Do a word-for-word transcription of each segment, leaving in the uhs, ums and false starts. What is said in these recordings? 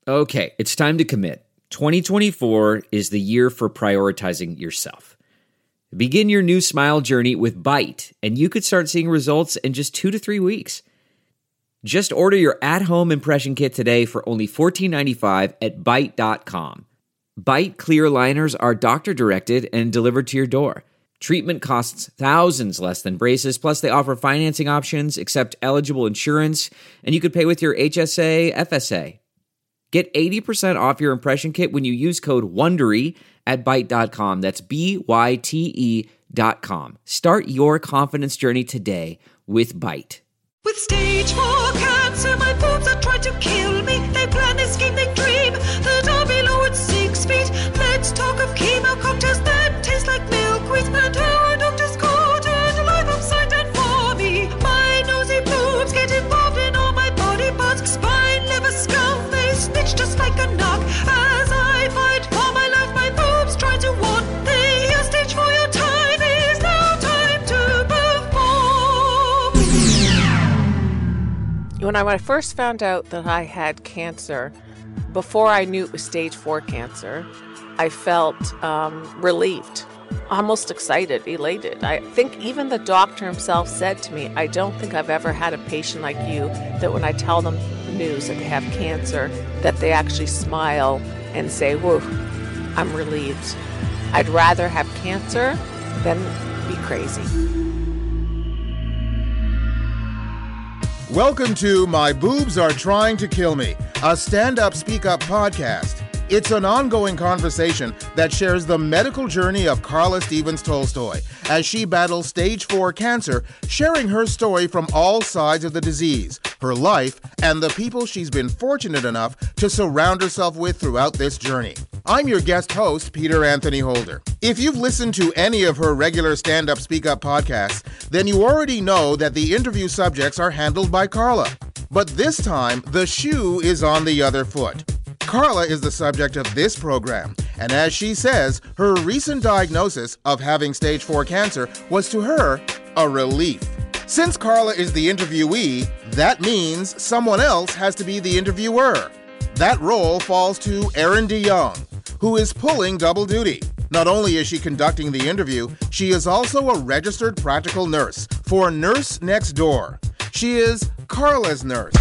Okay, it's time to commit. twenty twenty-four is the year for prioritizing yourself. Begin your new smile journey with Byte, and you could start seeing results in just two to three weeks. Just order your at-home impression kit today for only fourteen ninety-five at byte dot com. Byte clear aligners are doctor-directed and delivered to your door. Treatment costs thousands less than braces, plus they offer financing options, accept eligible insurance, and you could pay with your H S A, F S A. Get eighty percent off your impression kit when you use code WONDERY at byte dot com. That's B Y T E dot com. Start your confidence journey today with Byte. With stage four cancer, my boobs are trying to kill me. They plan, they scheme, they dream that I'll be low at six feet. Let's talk of chemo cocktails that taste like milkweed. And how our doctors caught and life upside down for me. My nosy boobs get involved in all my body parts. Spine, liver, skull, they snitch just like a knock. As I fight for my life, my boobs try to warn. They are stage for your time is now time to perform. When I, when I first found out that I had cancer, before I knew it was stage four cancer, I felt um, relieved, almost excited, elated. I think even the doctor himself said to me, I don't think I've ever had a patient like you that when I tell them the news that they have cancer, that they actually smile and say, whoa, I'm relieved. I'd rather have cancer than be crazy. Welcome to My Boobs Are Trying to Kill Me, a stand-up, speak-up podcast. It's an ongoing conversation that shares the medical journey of Carla Stevens Tolstoy as she battles stage four cancer, sharing her story from all sides of the disease, her life, and the people she's been fortunate enough to surround herself with throughout this journey. I'm your guest host, Peter Anthony Holder. If you've listened to any of her regular stand-up, speak-up podcasts, then you already know that the interview subjects are handled by Carla. But this time, the shoe is on the other foot. Carla is the subject of this program, and as she says, her recent diagnosis of having stage four cancer was to her a relief. Since Carla is the interviewee, that means someone else has to be the interviewer. That role falls to Erin DeYoung, who is pulling double duty. Not only is she conducting the interview, she is also a registered practical nurse for Nurse Next Door. She is Carla's nurse.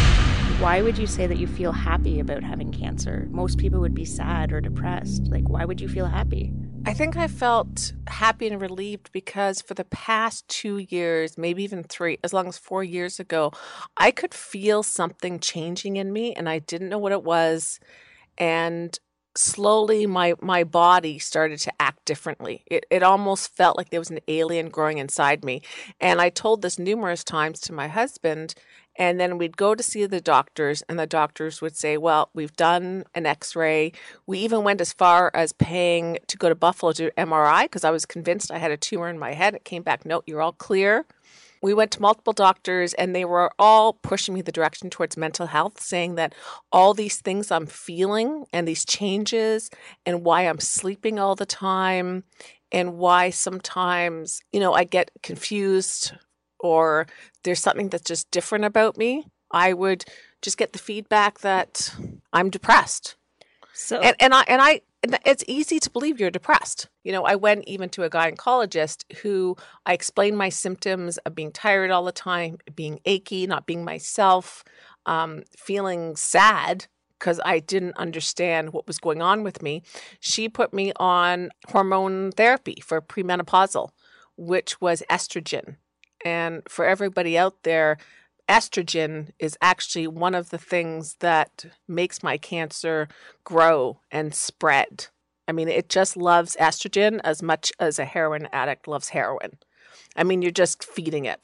Why would you say that you feel happy about having cancer? Most people would be sad or depressed. Like, why would you feel happy? I think I felt happy and relieved because for the past two years, maybe even three, as long as four years ago, I could feel something changing in me and I didn't know what it was. And slowly my my body started to act differently. It it almost felt like there was an alien growing inside me. And I told this numerous times to my husband. And then we'd go to see the doctors, and the doctors would say, well, we've done an x-ray. We even went as far as paying to go to Buffalo to do M R I because I was convinced I had a tumor in my head. It came back, no, you're all clear. We went to multiple doctors, and they were all pushing me the direction towards mental health, saying that all these things I'm feeling and these changes and why I'm sleeping all the time and why sometimes, you know, I get confused or there's something that's just different about me, I would just get the feedback that I'm depressed. So and, and I and I and it's easy to believe you're depressed. You know, I went even to a gynecologist who I explained my symptoms of being tired all the time, being achy, not being myself, um, feeling sad because I didn't understand what was going on with me. She put me on hormone therapy for premenopausal, which was estrogen. And for everybody out there, estrogen is actually one of the things that makes my cancer grow and spread. I mean, it just loves estrogen as much as a heroin addict loves heroin. I mean, you're just feeding it.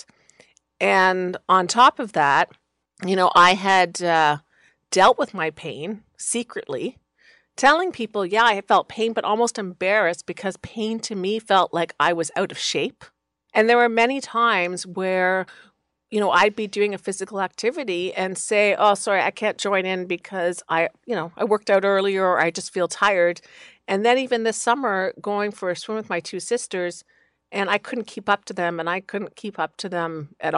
And on top of that, you know, I had uh, dealt with my pain secretly, telling people, yeah, I felt pain, but almost embarrassed because pain to me felt like I was out of shape. And there were many times where, you know, I'd be doing a physical activity and say, oh, sorry, I can't join in because I, you know, I worked out earlier or I just feel tired. And then even this summer going for a swim with my two sisters and I couldn't keep up to them and I couldn't keep up to them at all.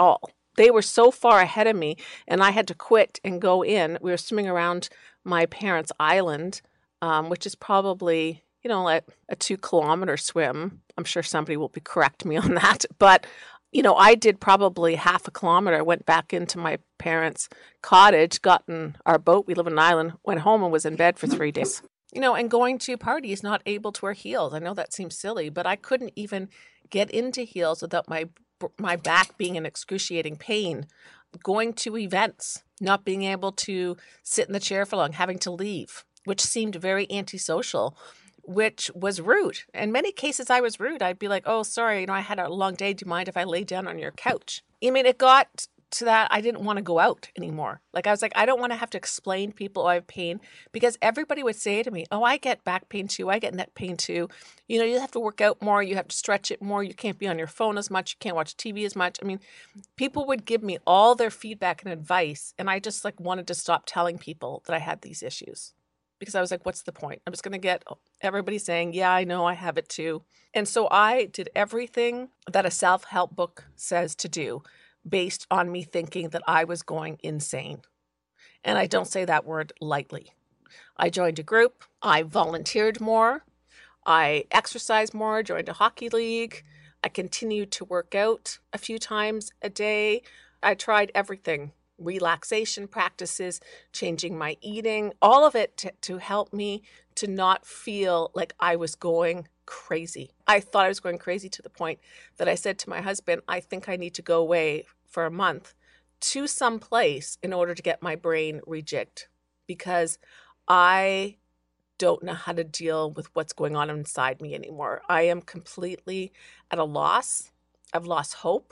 They were so far ahead of me, and I had to quit and go in. We were swimming around my parents' island, um, which is probably, you know, like a two kilometer swim. I'm sure somebody will be correct me on that. But, you know, I did probably half a kilometer, went back into my parents' cottage, got in our boat. We live on an island, went home and was in bed for three days. You know, and going to parties, not able to wear heels. I know that seems silly, but I couldn't even get into heels without my my back being in excruciating pain. Going to events, not being able to sit in the chair for long, having to leave, which seemed very antisocial, which was rude. In many cases, I was rude. I'd be like, oh, sorry, you know, I had a long day. Do you mind if I lay down on your couch? I mean, it got to that I didn't want to go out anymore. Like, I was like, I don't want to have to explain to people I have pain, because everybody would say to me, oh, I get back pain too. I get neck pain too. You know, you have to work out more. You have to stretch it more. You can't be on your phone as much. You can't watch T V as much. I mean, people would give me all their feedback and advice. And I just like wanted to stop telling people that I had these issues, because I was like, what's the point? I'm just going to get everybody saying, yeah, I know I have it too. And so I did everything that a self-help book says to do, based on me thinking that I was going insane. And I don't say that word lightly. I joined a group. I volunteered more. I exercised more, joined a hockey league. I continued to work out a few times a day. I tried everything, relaxation practices, changing my eating, all of it to, to help me to not feel like I was going crazy. I thought I was going crazy to the point that I said to my husband, I think I need to go away for a month to some place in order to get my brain rejigged, because I don't know how to deal with what's going on inside me anymore. I am completely at a loss. I've lost hope.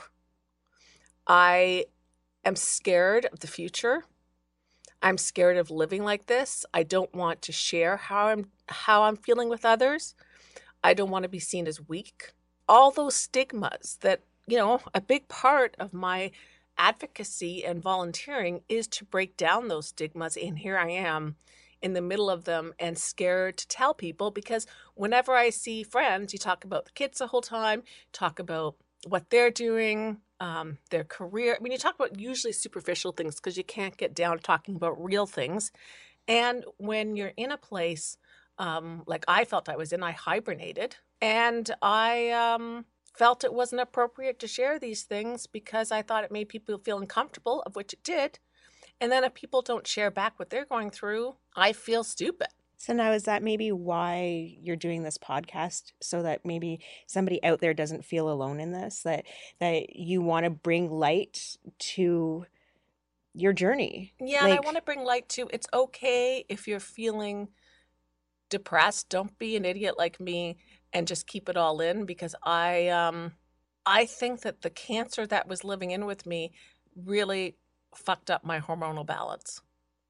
I am scared of the future. I'm scared of living like this. I don't want to share how I'm how I'm feeling with others. I don't want to be seen as weak. All those stigmas that, you know, a big part of my advocacy and volunteering is to break down those stigmas. And here I am in the middle of them and scared to tell people, because whenever I see friends, you talk about the kids the whole time, talk about what they're doing, um, their career. I mean, you talk about usually superficial things because you can't get down to talking about real things. And when you're in a place um, like I felt I was in, I hibernated, and I um, felt it wasn't appropriate to share these things because I thought it made people feel uncomfortable, of which it did. And then if people don't share back what they're going through, I feel stupid. So now is that maybe why you're doing this podcast, so that maybe somebody out there doesn't feel alone in this, that that you want to bring light to your journey? Yeah, like, and I want to bring light to, it's okay if you're feeling depressed. Don't be an idiot like me and just keep it all in, because I um I think that the cancer that was living in with me really fucked up my hormonal balance.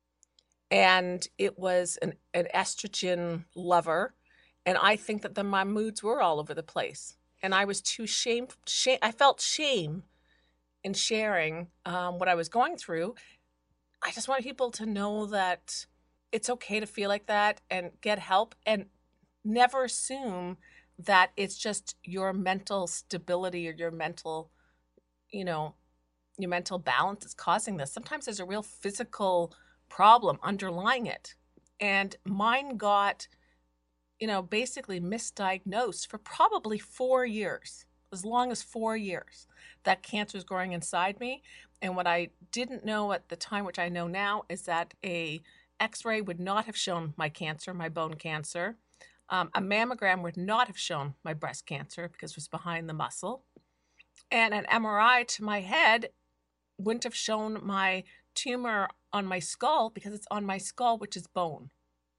And it was an, an estrogen lover. And I think that then my moods were all over the place. And I was too shame, shame I felt shame in sharing um, what I was going through. I just want people to know that it's okay to feel like that and get help, and never assume that it's just your mental stability or your mental, you know, your mental balance is causing this. Sometimes there's a real physical problem underlying it. And mine got, you know, basically misdiagnosed for probably four years, as long as four years. That cancer is growing inside me. And what I didn't know at the time, which I know now, is that a X-ray would not have shown my cancer, my bone cancer. Um, a mammogram would not have shown my breast cancer because it was behind the muscle. And an M R I to my head wouldn't have shown my tumor on my skull because it's on my skull, which is bone.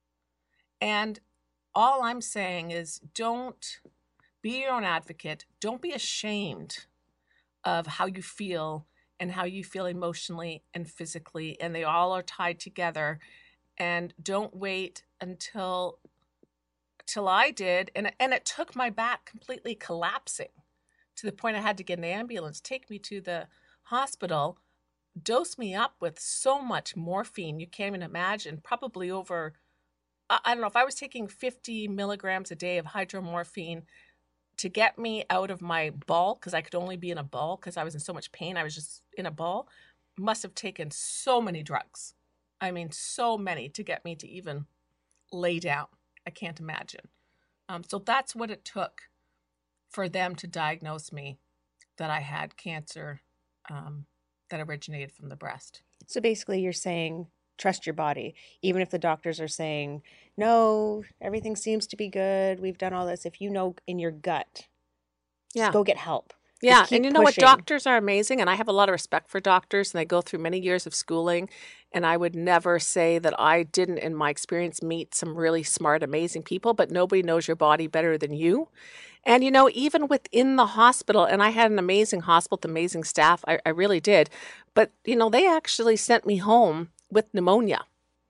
And all I'm saying is, don't be your own advocate. Don't be ashamed of how you feel and how you feel emotionally and physically. And they all are tied together. And don't wait until till I did. And, and it took my back completely collapsing to the point I had to get an ambulance, take me to the hospital, dose me up with so much morphine you can't even imagine, probably over, I don't know, if I was taking fifty milligrams a day of hydromorphine to get me out of my ball, because I could only be in a ball because I was in so much pain. I was just in a ball. Must have taken so many drugs. I mean, so many to get me to even lay down. I can't imagine. Um, so that's what it took for them to diagnose me that I had cancer um, that originated from the breast. So basically you're saying trust your body. Even if the doctors are saying, no, everything seems to be good, we've done all this. If you know in your gut, Yeah. just go get help. Yeah, Just keep and you know pushing. what? Doctors are amazing, and I have a lot of respect for doctors, and they go through many years of schooling, and I would never say that I didn't, in my experience, meet some really smart, amazing people, but nobody knows your body better than you. And, you know, even within the hospital, and I had an amazing hospital with amazing staff, I, I really did, but, you know, they actually sent me home with pneumonia.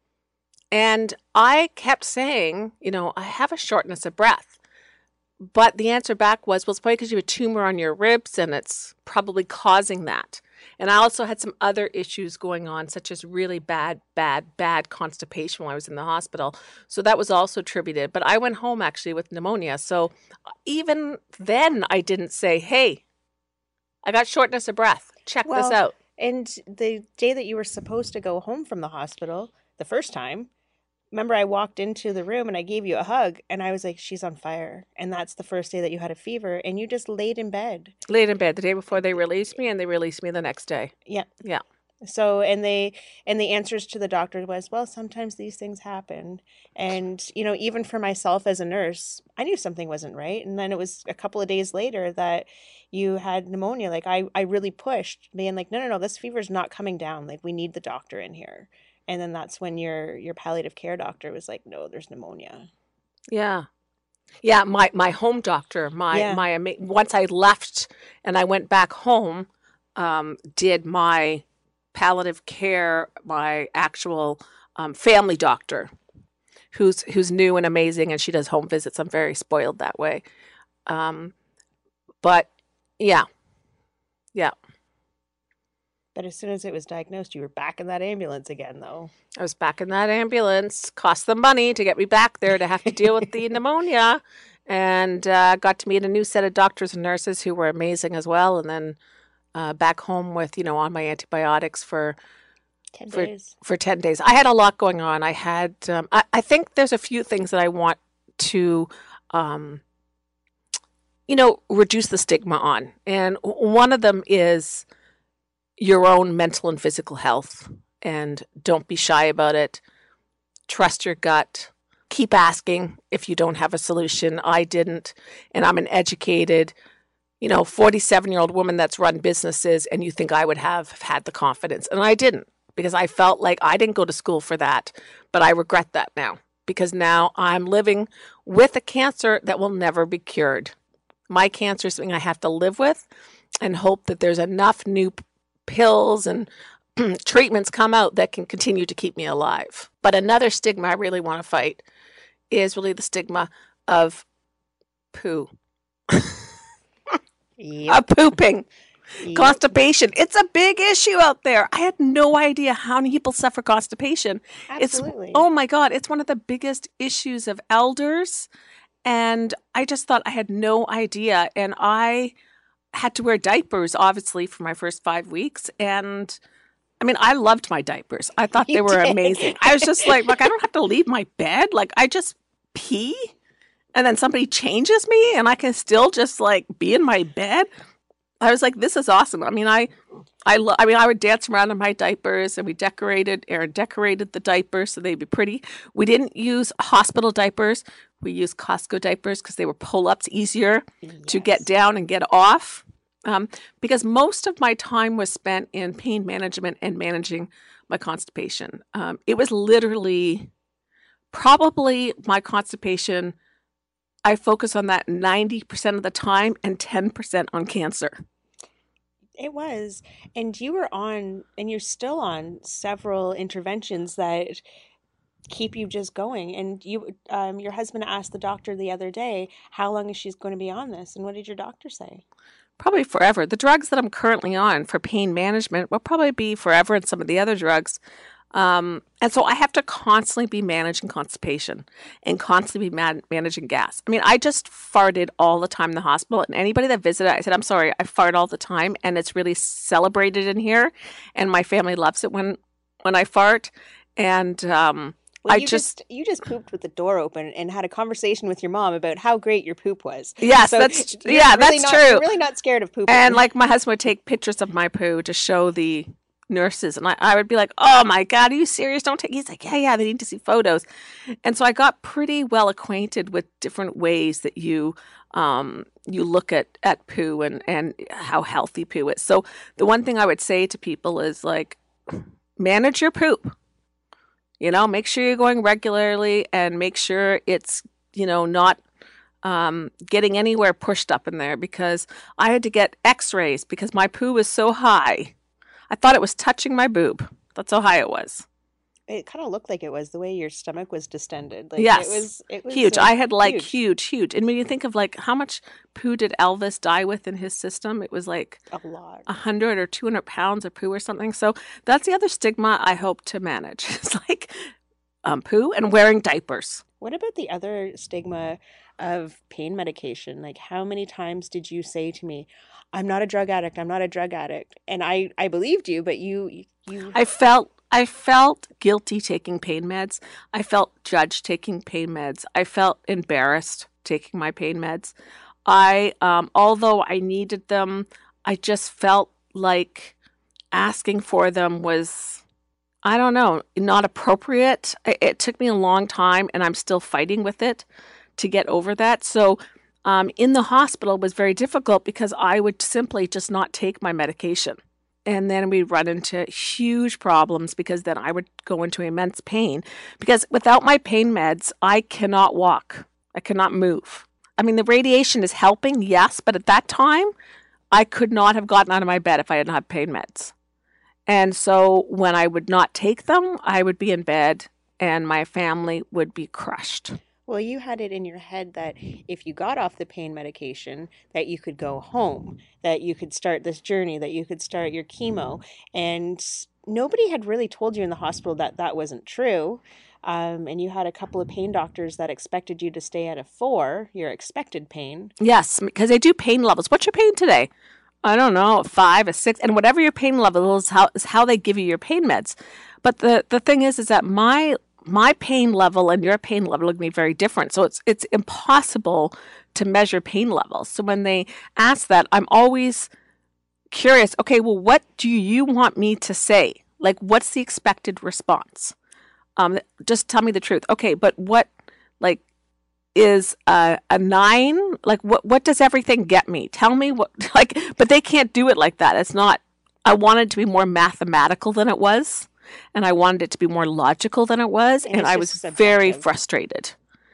And I kept saying, you know, I have a shortness of breath. But the answer back was, well, it's probably because you have a tumor on your ribs and it's probably causing that. And I also had some other issues going on, such as really bad, bad, bad constipation while I was in the hospital. So that was also attributed. But I went home actually with pneumonia. So even then I didn't say, hey, I got shortness of breath. Check this Well, out. And the day that you were supposed to go home from the hospital, the first time, remember I walked into the room and I gave you a hug and I was like, she's on fire. And that's the first day that you had a fever and you just laid in bed. Laid in bed the day before they released me, and they released me the next day. Yeah. Yeah. So, and they, and the answers to the doctor was, well, sometimes these things happen. And, you know, even for myself as a nurse, I knew something wasn't right. And then it was a couple of days later that you had pneumonia. Like I, I really pushed, being like, no, no, no, this fever's not coming down. Like we need the doctor in here. And then that's when your, your palliative care doctor was like, no, there's pneumonia. Yeah. Yeah, my, my home doctor, my, Yeah. my ama- once I left and I went back home, um, did my palliative care, my actual um, family doctor, who's who's new and amazing, and she does home visits. I'm very spoiled that way. Um, but yeah, yeah, But as soon as it was diagnosed, you were back in that ambulance again, though. I was back in that ambulance. Cost them money to get me back there to have to deal with the pneumonia, and uh, got to meet a new set of doctors and nurses who were amazing as well. And then uh, back home with, you know, on my antibiotics for Ten for days. for ten days. I had a lot going on. I had, um, I, I think there's a few things that I want to, um, you know, reduce the stigma on. And w- one of them is your own mental and physical health. And don't be shy about it. Trust your gut. Keep asking if you don't have a solution. I didn't. And I'm an educated, you know, forty-seven-year-old woman that's run businesses, and you think I would have had the confidence. And I didn't, because I felt like I didn't go to school for that. But I regret that now, because now I'm living with a cancer that will never be cured. My cancer is something I have to live with and hope that there's enough new p- pills and treatments come out that can continue to keep me alive. But another stigma I really want to fight is really the stigma of poo. Yep. Of pooping. Yep. Constipation. It's a big issue out there. I had no idea how many people suffer constipation. Absolutely. It's, oh my God, it's one of the biggest issues of elders. And I just thought I had no idea. And I had to wear diapers, obviously, for my first five weeks. And I mean, I loved my diapers. I thought they You were did. amazing. I was just like, look, I don't have to leave my bed. Like, I just pee and then somebody changes me and I can still just like be in my bed. I was like, this is awesome. I mean, I, I, lo- I mean, I would dance around in my diapers, and we decorated, Erin decorated the diapers so they'd be pretty. We didn't use hospital diapers. We used Costco diapers because they were pull-ups, easier to get Yes. down and get off. Um, because most of my time was spent in pain management and managing my constipation. Um, it was literally probably my constipation. I focus on that ninety percent of the time and ten percent on cancer. It was. And you were on, and you're still on several interventions that keep you just going. And you, um, your husband asked the doctor the other day, how long is she going to be on this? And what did your doctor say? Probably forever. The drugs that I'm currently on for pain management will probably be forever, and some of the other drugs Um, and so I have to constantly be managing constipation and constantly be man- managing gas. I mean, I just farted all the time in the hospital. And anybody that visited, I said, I'm sorry, I fart all the time. And it's really celebrated in here. And my family loves it when, when I fart. And um, Well, I you just, just you just pooped with the door open and had a conversation with your mom about how great your poop was. yes, So that's, you're yeah, really that's not, true. You're really not scared of pooping. And like my husband would take pictures of my poo to show the nurses. And I, I would be like, oh my God, are you serious? Don't take, he's like, yeah, yeah, they need to see photos. And so I got pretty well acquainted with different ways that you, um, you look at, at poo and, and how healthy poo is. So the one thing I would say to people is like, manage your poop, you know, make sure you're going regularly and make sure it's, you know, not um, getting anywhere pushed up in there, because I had to get x-rays because my poo was so high. I thought it was touching my boob. That's how high it was. It kind of looked like it was the way your stomach was distended. Like Yes. it was, it was Huge. uh, I had like huge. huge, huge. And when you think of like how much poo did Elvis die with in his system, it was like a lot. a hundred or two hundred pounds of poo or something. So that's the other stigma I hope to manage. It's like um, poo and wearing diapers. What about the other stigma of pain medication? Like, how many times did you say to me, I'm not a drug addict, I'm not a drug addict? And I, I believed you, but you, you, I felt I felt guilty taking pain meds. I felt judged taking pain meds. I felt embarrassed taking my pain meds. I, um, although I needed them, I just felt like asking for them was, I don't know, not appropriate. It, it took me a long time, and I'm still fighting with it to get over that. So um, in the hospital was very difficult because I would simply just not take my medication. And then we'd run into huge problems because then I would go into immense pain. Because without my pain meds, I cannot walk. I cannot move. I mean, the radiation is helping, yes, but at that time, I could not have gotten out of my bed if I had not had pain meds. And so when I would not take them, I would be in bed and my family would be crushed. well, you had it in your head that if you got off the pain medication, that you could go home, that you could start this journey, that you could start your chemo. And nobody had really told you in the hospital that that wasn't true. Um, and you had a couple of pain doctors that expected you to stay at a four, your expected pain. Yes, because they do pain levels. What's your pain today? I don't know, a five, a six, and whatever your pain level is, how is how they give you your pain meds. But the, the thing is, is that my my pain level and your pain level are going to be very different. So it's it's impossible to measure pain levels. So when they ask that, I'm always curious. Okay, well, what do you want me to say? Like, what's the expected response? Um, just tell me the truth. Okay, but what, like, is a, a nine? Like, what, what does everything get me? Tell me what, like, but they can't do it like that. It's not, I wanted it to be more mathematical than it was. And I wanted it to be more logical than it was. And And, it's I just was subjective. very frustrated.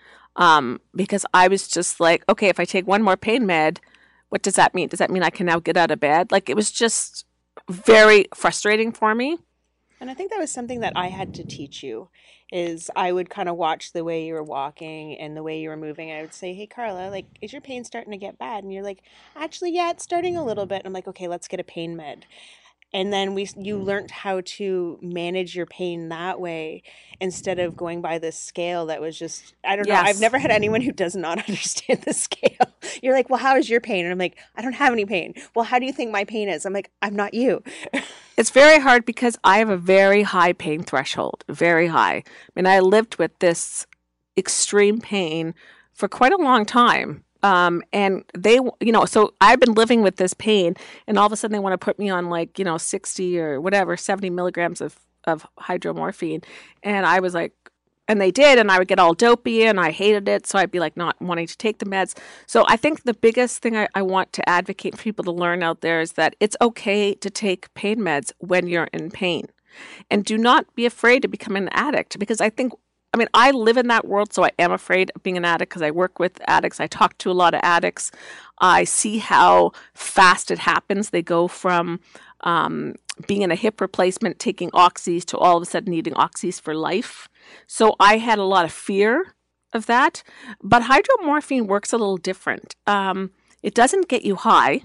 Um, because I was just like, okay, if I take one more pain med, what does that mean? Does that mean I can now get out of bed? Like, it was just very frustrating for me. And I think that was something that I had to teach you, is I would kind of watch the way you were walking and the way you were moving. I would say, hey, Carla, like, is your pain starting to get bad? And you're like, actually, yeah, it's starting a little bit. And I'm like, okay, let's get a pain med. And then we, you learned how to manage your pain that way instead of going by this scale that was just, I don't know. Yes. I've never had anyone who does not understand the scale. You're like, well, how is your pain? And I'm like, I don't have any pain. Well, how do you think my pain is? I'm like, I'm not you. It's very hard because I have a very high pain threshold, very high. I mean, I lived with this extreme pain for quite a long time. Um, and they, you know, so I've been living with this pain, and all of a sudden they want to put me on, like, you know, sixty or whatever, seventy milligrams of, of hydromorphine. And I was like, and they did, and I would get all dopey and I hated it. So I'd be like not wanting to take the meds. So I think the biggest thing I, I want to advocate for people to learn out there is that it's okay to take pain meds when you're in pain, and do not be afraid to become an addict, because I think, I mean, I live in that world, so I am afraid of being an addict because I work with addicts. I talk to a lot of addicts. I see how fast it happens. They go from um, being in a hip replacement, taking oxys, to all of a sudden needing oxys for life. So I had a lot of fear of that. But hydromorphine works a little different. Um, it doesn't get you high,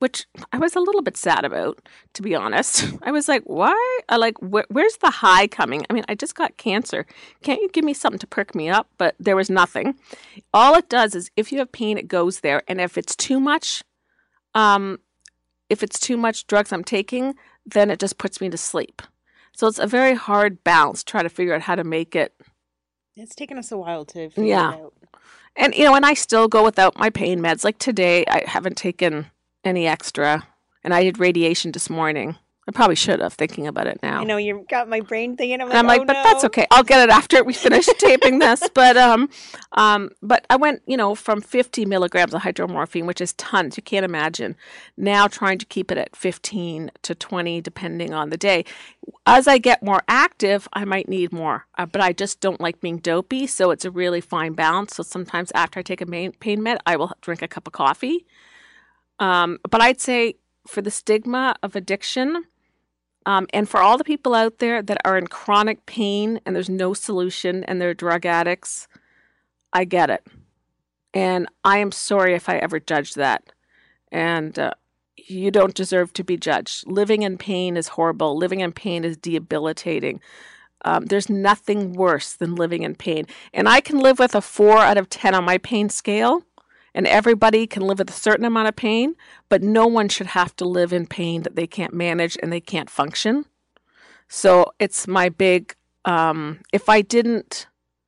which I was a little bit sad about, to be honest. I was like, why? I like, wh- where's the high coming? I mean, I just got cancer. Can't you give me something to perk me up? But there was nothing. All it does is if you have pain, it goes there. And if it's too much, um, if it's too much drugs I'm taking, then it just puts me to sleep. So it's a very hard balance, try to figure out how to make it. It's taken us a while to figure Yeah. it out. And, you know, and I still go without my pain meds. Like today, I haven't taken any extra. And I did radiation this morning. I probably should have, thinking about it now. I know you've got my brain thinking. I'm And like, I'm like, oh, but no. that's okay. I'll get it after we finish taping this. But um, um, but I went, you know, from fifty milligrams of hydromorphine, which is tons. You can't imagine. Now trying to keep it at fifteen to twenty, depending on the day. As I get more active, I might need more. Uh, but I just don't like being dopey, so it's a really fine balance. So sometimes after I take a main, pain med, I will drink a cup of coffee. Um, but I'd say for the stigma of addiction, Um, and for all the people out there that are in chronic pain and there's no solution and they're drug addicts, I get it. And I am sorry if I ever judged that. And uh, you don't deserve to be judged. Living in pain is horrible. Living in pain is debilitating. Um, there's nothing worse than living in pain. And I can live with a four out of ten on my pain scale. And everybody can live with a certain amount of pain, but no one should have to live in pain that they can't manage and they can't function. So it's my big, um, if I didn't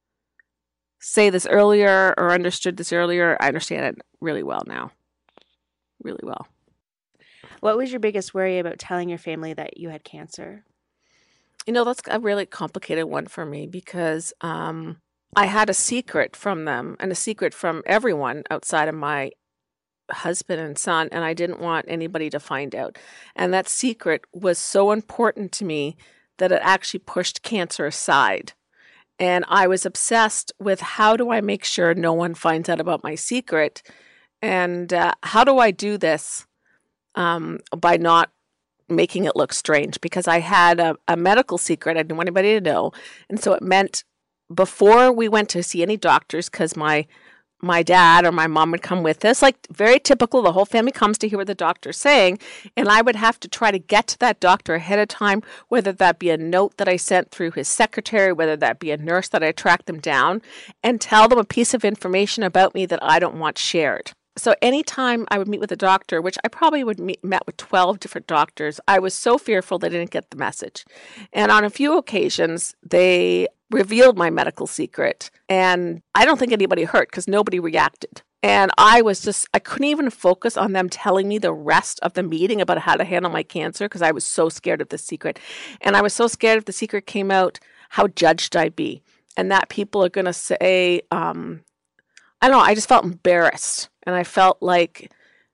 say this earlier or understood this earlier, I understand it really well now. Really well. What was your biggest worry about telling your family that you had cancer? You know, that's a really complicated one for me because um, I had a secret from them and a secret from everyone outside of my husband and son, and I didn't want anybody to find out. And that secret was so important to me that it actually pushed cancer aside. And I was obsessed with how do I make sure no one finds out about my secret, and uh, how do I do this um, by not making it look strange, because I had a, a medical secret I didn't want anybody to know. And so it meant before we went to see any doctors, because my my dad or my mom would come with us, like very typical, the whole family comes to hear what the doctor's saying, and I would have to try to get to that doctor ahead of time, whether that be a note that I sent through his secretary, whether that be a nurse that I tracked them down, and tell them a piece of information about me that I don't want shared. So anytime I would meet with a doctor, which I probably would meet met with twelve different doctors, I was so fearful they didn't get the message. And on a few occasions, they revealed my medical secret. And I don't think anybody hurt because nobody reacted. And I was just, I couldn't even focus on them telling me the rest of the meeting about how to handle my cancer because I was so scared of the secret. And I was so scared if the secret came out, how judged I'd be. And that people are going to say, um, I don't know, I just felt embarrassed. And I felt like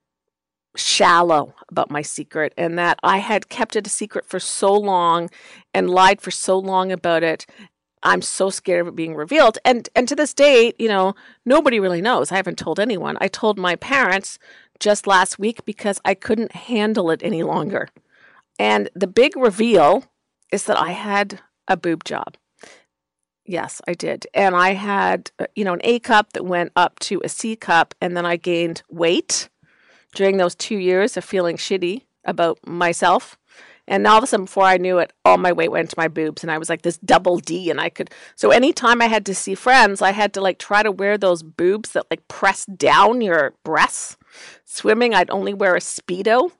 shallow about my secret, and that I had kept it a secret for so long and lied for so long about it. I'm so scared of it being revealed. And and to this day, you know, nobody really knows. I haven't told anyone. I told my parents just last week because I couldn't handle it any longer. And the big reveal is that I had a boob job. Yes, I did. And I had, you know, an A cup that went up to a C cup, and then I gained weight during those two years of feeling shitty about myself. And all of a sudden, before I knew it, all my weight went to my boobs, and I was like this double D, and I could, so anytime I had to see friends, I had to like try to wear those boobs that like press down your breasts. Swimming, I'd only wear a Speedo.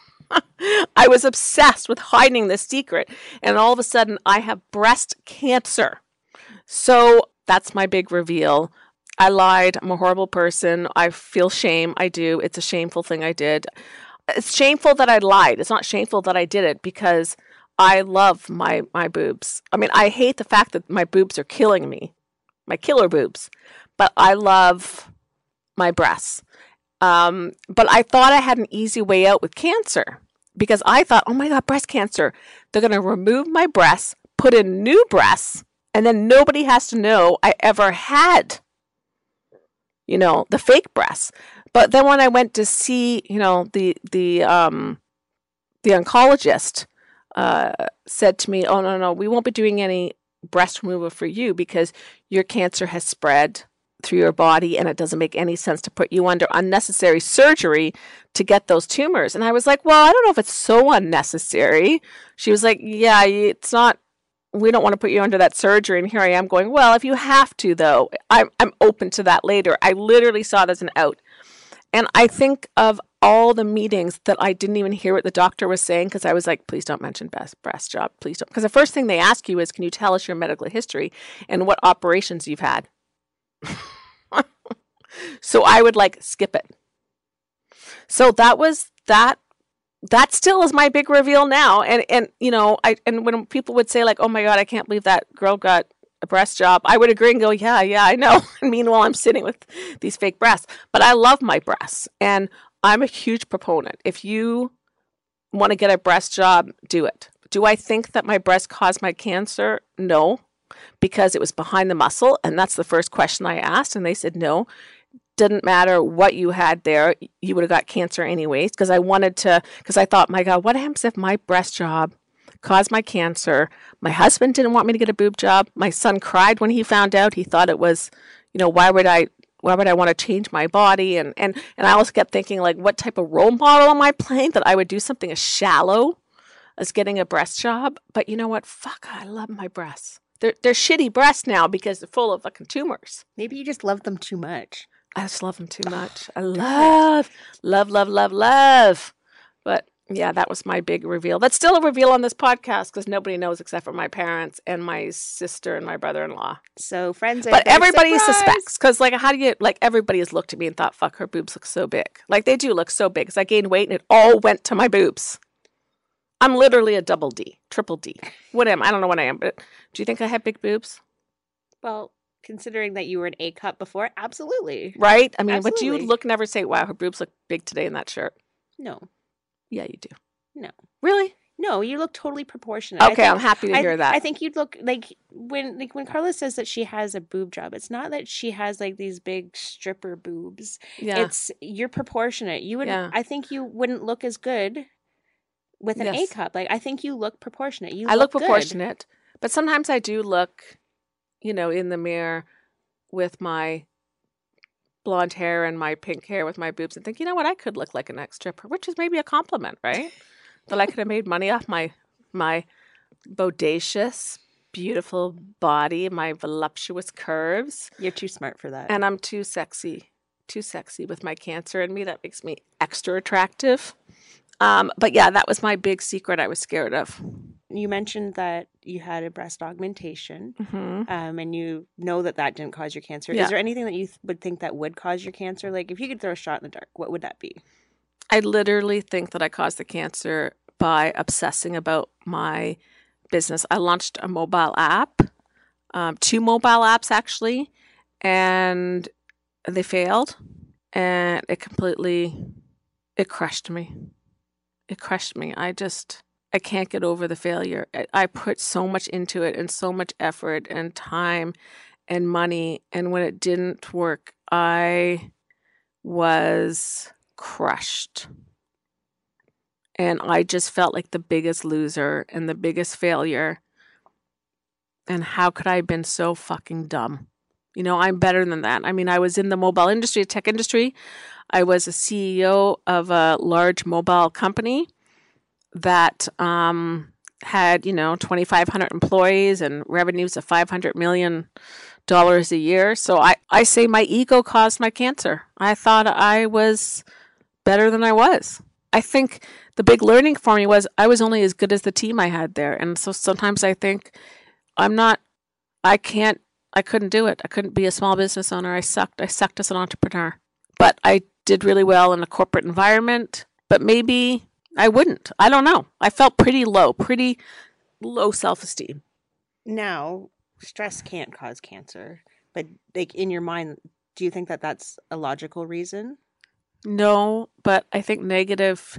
I was obsessed with hiding this secret, and all of a sudden, I have breast cancer. So that's my big reveal. I lied. I'm a horrible person. I feel shame. I do. It's a shameful thing I did. It's shameful that I lied. It's not shameful that I did it because I love my, my boobs. I mean, I hate the fact that my boobs are killing me, my killer boobs, but I love my breasts. Um, but I thought I had an easy way out with cancer because I thought, oh my God, breast cancer. They're going to remove my breasts, put in new breasts, and then nobody has to know I ever had, you know, the fake breasts. But then when I went to see, you know, the the um, the oncologist uh, said to me, oh, no, no, we won't be doing any breast removal for you because your cancer has spread through your body, and it doesn't make any sense to put you under unnecessary surgery to get those tumors. And I was like, well, I don't know if it's so unnecessary. She was like, yeah, it's not, we don't want to put you under that surgery. And here I am going, well, if you have to, though, I'm, I'm open to that later. I literally saw it as an out. And I think of all the meetings that I didn't even hear what the doctor was saying because I was like, please don't mention breast, breast job. Please don't. Because the first thing they ask you is, can you tell us your medical history and what operations you've had? So I would like skip it. So that was that. That still is my big reveal now. And, and you know, I and when people would say like, oh my God, I can't believe that girl got a breast job, I would agree and go, yeah, yeah, I know. And meanwhile, I'm sitting with these fake breasts. But I love my breasts. And I'm a huge proponent. If you want to get a breast job, do it. Do I think that my breast caused my cancer? No, because it was behind the muscle. And that's the first question I asked. And they said, no, didn't matter what you had there. You would have got cancer anyways. Because I wanted to, because I thought, my God, what happens if my breast job caused my cancer? My husband didn't want me to get a boob job. My son cried when he found out. He thought it was, you know, why would I why would I want to change my body? And and and I also kept thinking, like, what type of role model am I playing that I would do something as shallow as getting a breast job? But you know what? Fuck, I love my breasts. They're they're shitty breasts now because they're full of fucking tumors. Maybe you just love them too much. I just love them too much. I love, love, love, love, love. But yeah, that was my big reveal. That's still a reveal on this podcast because nobody knows except for my parents and my sister and my brother-in-law. So friends, but everybody suspects because, like, how do you like? Everybody has looked at me and thought, "Fuck, her boobs look so big." Like they do look so big because I gained weight and it all went to my boobs. I'm literally a double D, triple D. What am I? I don't know what I am, but do you think I have big boobs? Well, considering that you were an A cup before, absolutely. Right? I mean, Absolutely. but you look never say, wow, her boobs look big today in that shirt. No. Yeah, you do. No. Really? No, you look totally proportionate. Okay, think, I'm happy to I, hear that. I think you'd look like when like when Carla says that she has a boob job, it's not that she has like these big stripper boobs. Yeah. It's you're proportionate. You would Yeah. I think you wouldn't look as good with an Yes. A cup. Like I think you look proportionate. You I look good. proportionate, but sometimes I do look, you know, in the mirror with my blonde hair and my pink hair with my boobs and think, you know what, I could look like an ex-stripper, which is maybe a compliment, right? That I could have made money off my my bodacious, beautiful body, my voluptuous curves. You're too smart for that. And I'm too sexy, too sexy with my cancer in me. That makes me extra attractive. Um, but yeah, that was my big secret I was scared of. You mentioned that you had a breast augmentation, Mm-hmm. um, and you know that that didn't cause your cancer. Yeah. Is there anything that you th- would think that would cause your cancer? Like, if you could throw a shot in the dark, what would that be? I literally think that I caused the cancer by obsessing about my business. I launched a mobile app, um, two mobile apps actually, and they failed, and it completely, it crushed me. It crushed me. I just, I can't get over the failure. I, I put so much into it and so much effort and time and money. And when it didn't work, I was crushed. And I just felt like the biggest loser and the biggest failure. And how could I have been so fucking dumb? You know, I'm better than that. I mean, I was in the mobile industry, tech industry. I was a C E O of a large mobile company that um, had, you know, twenty-five hundred employees and revenues of five hundred million dollars a year. So I, I say my ego caused my cancer. I thought I was better than I was. I think the big learning for me was I was only as good as the team I had there. And so sometimes I think I'm not, I can't, I couldn't do it. I couldn't be a small business owner. I sucked. I sucked as an entrepreneur. But I did really well in a corporate environment. But maybe I wouldn't. I don't know. I felt pretty low, pretty low self-esteem. Now, stress can't cause cancer, but like in your mind, do you think that that's a logical reason? No, but I think negative.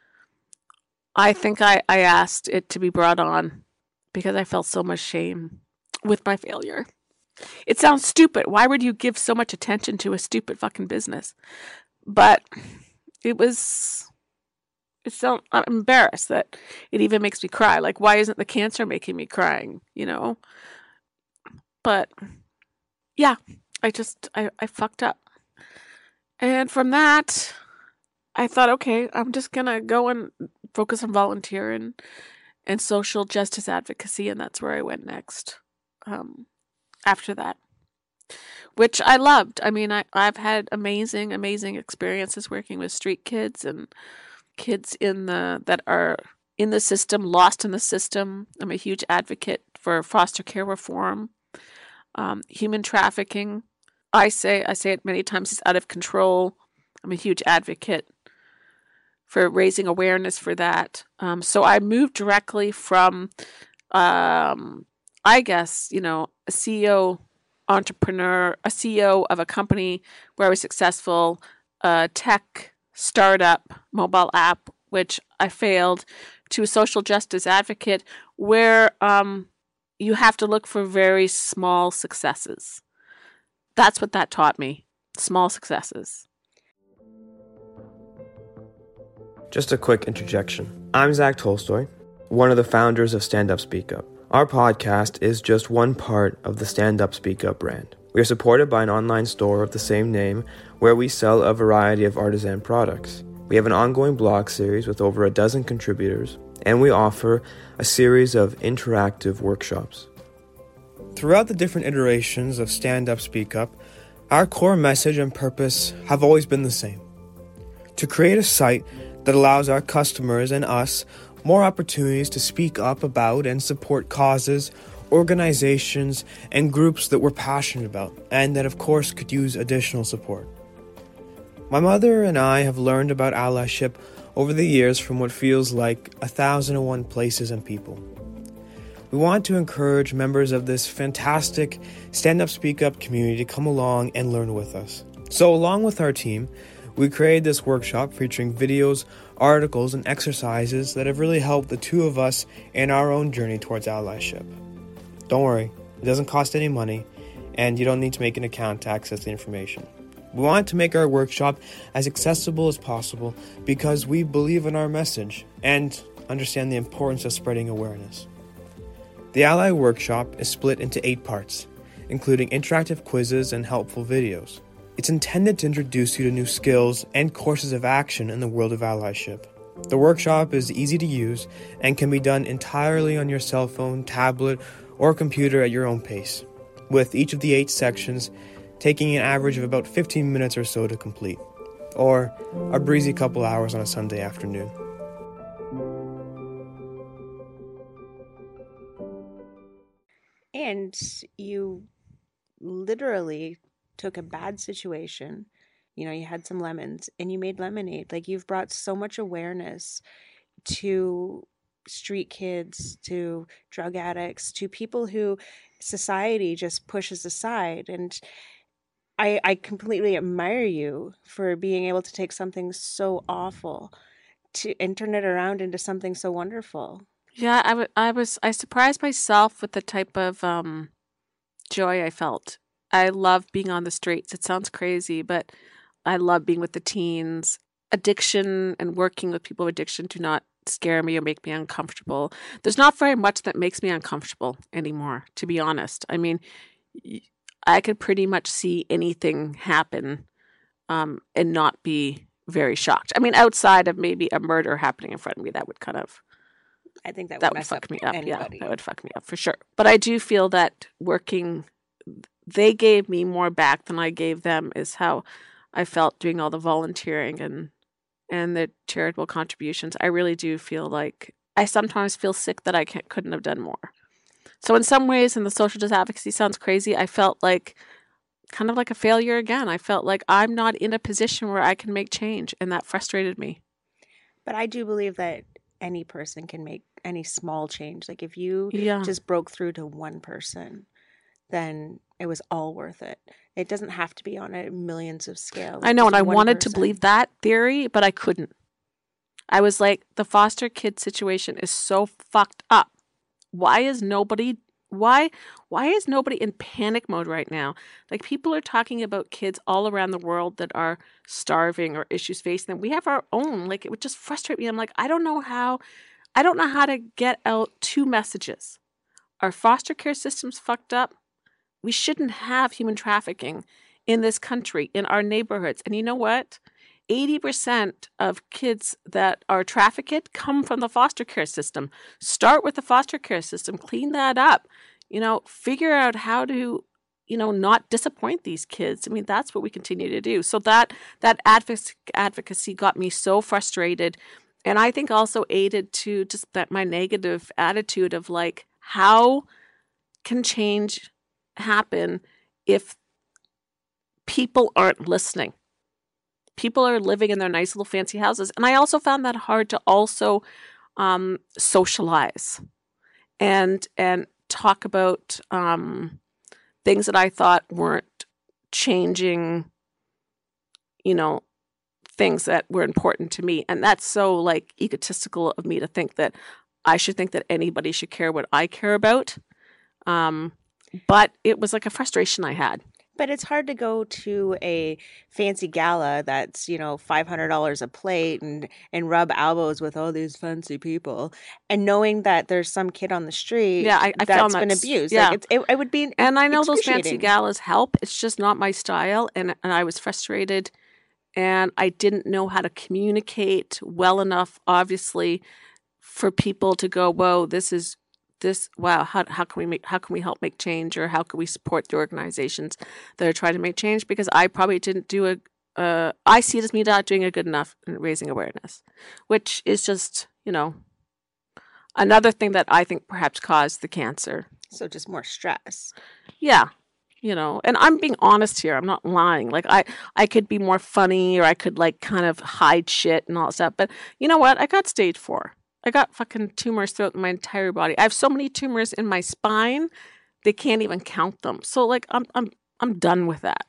I think I, I asked it to be brought on because I felt so much shame with my failure. It sounds stupid. Why would you give so much attention to a stupid fucking business? But it was, it's so, I'm embarrassed that it even makes me cry. Like, why isn't the cancer making me crying, you know? But yeah, I just, I, I fucked up. And from that, I thought, okay, I'm just going to go and focus on volunteering and social justice advocacy. And that's where I went next um, after that, which I loved. I mean, I, I've had amazing, amazing experiences working with street kids and kids in the that are in the system, lost in the system. I'm a huge advocate for foster care reform, um, human trafficking. I say I say it many times, it's out of control. I'm a huge advocate for raising awareness for that. Um, so I moved directly from, um, I guess, you know, a C E O entrepreneur, a C E O of a company where I was successful, a tech startup mobile app, which I failed, to a social justice advocate where um, you have to look for very small successes. That's what that taught me. Small successes. Just a quick interjection. I'm Zach Tolstoy, one of the founders of Stand Up Speak Up. Our podcast is just one part of the Stand Up Speak Up brand. We are supported by an online store of the same name where we sell a variety of artisan products. We have an ongoing blog series with over a dozen contributors, and we offer a series of interactive workshops. Throughout the different iterations of Stand Up Speak Up, our core message and purpose have always been the same: to create a site that allows our customers and us more opportunities to speak up about and support causes, organizations, and groups that we're passionate about, and that of course could use additional support. My mother and I have learned about allyship over the years from what feels like a thousand and one places and people. We want to encourage members of this fantastic Stand Up Speak Up community to come along and learn with us. So along with our team, we created this workshop featuring videos, articles, and exercises that have really helped the two of us in our own journey towards allyship. Don't worry, it doesn't cost any money, and you don't need to make an account to access the information. We want to make our workshop as accessible as possible because we believe in our message and understand the importance of spreading awareness. The Ally Workshop is split into eight parts, including interactive quizzes and helpful videos. It's intended to introduce you to new skills and courses of action in the world of allyship. The workshop is easy to use and can be done entirely on your cell phone, tablet, or computer at your own pace, with each of the eight sections taking an average of about fifteen minutes or so to complete, or a breezy couple hours on a Sunday afternoon. And you literally took a bad situation, you know, you had some lemons and you made lemonade. Like, you've brought so much awareness to street kids, to drug addicts, to people who society just pushes aside. And I, I completely admire you for being able to take something so awful to and turn it around into something so wonderful. Yeah, I, w- I was, I surprised myself with the type of um, joy I felt. I love being on the streets. It sounds crazy, but I love being with the teens. Addiction and working with people with addiction do not scare me or make me uncomfortable. There's not very much that makes me uncomfortable anymore, to be honest. I mean, I could pretty much see anything happen um, and not be very shocked. I mean, outside of maybe a murder happening in front of me, that would kind of, I think that would, that would mess fuck up me up. anybody. Yeah, that would fuck me up for sure. But I do feel that working, they gave me more back than I gave them, is how I felt doing all the volunteering and and the charitable contributions. I really do feel like I sometimes feel sick that I can't, couldn't have done more. So in some ways, and the social justice advocacy sounds crazy, I felt like kind of like a failure again. I felt like I'm not in a position where I can make change, and that frustrated me. But I do believe that any person can make any small change. Like, if you Yeah. just broke through to one person, then it was all worth it. It doesn't have to be on a millions of scale. I know, Just and I one wanted to person. believe that theory, but I couldn't. I was like, the foster kid situation is so fucked up. Why is nobody why why is nobody in panic mode right now? Like, people are talking about kids all around the world that are starving or issues facing them. We have our own. Like, it would just frustrate me. I'm like, I don't know how I don't know how to get out two messages. Our foster care system's fucked up. we shouldn't have human trafficking in this country, in our neighborhoods. And you know what? eighty percent of kids that are trafficked come from the foster care system. Start with the foster care system, clean that up, you know, figure out how to, you know, not disappoint these kids. I mean, that's what we continue to do. So that that advocacy, advocacy got me so frustrated. And I think also aided to just that my negative attitude of like, how can change happen if people aren't listening? People are living in their nice little fancy houses. And I also found that hard to also um, socialize and and talk about um, things that I thought weren't changing, you know, things that were important to me. And that's so like egotistical of me to think that I should think that anybody should care what I care about. Um, but it was like a frustration I had. But it's hard to go to a fancy gala that's, you know, five hundred dollars a plate and, and rub elbows with all these fancy people and knowing that there's some kid on the street yeah, I, I that's found been that's, abused. Yeah. Like it's, it, it would be And I know those fancy excruciating. galas help. It's just not my style. And, and I was frustrated and I didn't know how to communicate well enough, obviously, for people to go, whoa, this is this, wow, how how can we make, how can we help make change, or how can we support the organizations that are trying to make change? Because I probably didn't do a, uh, I see it as me not doing a good enough in raising awareness, which is just, you know, another thing that I think perhaps caused the cancer. So just more stress. Yeah. You know, and I'm being honest here. I'm not lying. Like I, I could be more funny, or I could like kind of hide shit and all that stuff. But you know what? I got stage four. I got fucking tumors throughout my entire body. I have so many tumors in my spine, they can't even count them. So like I'm I'm I'm done with that.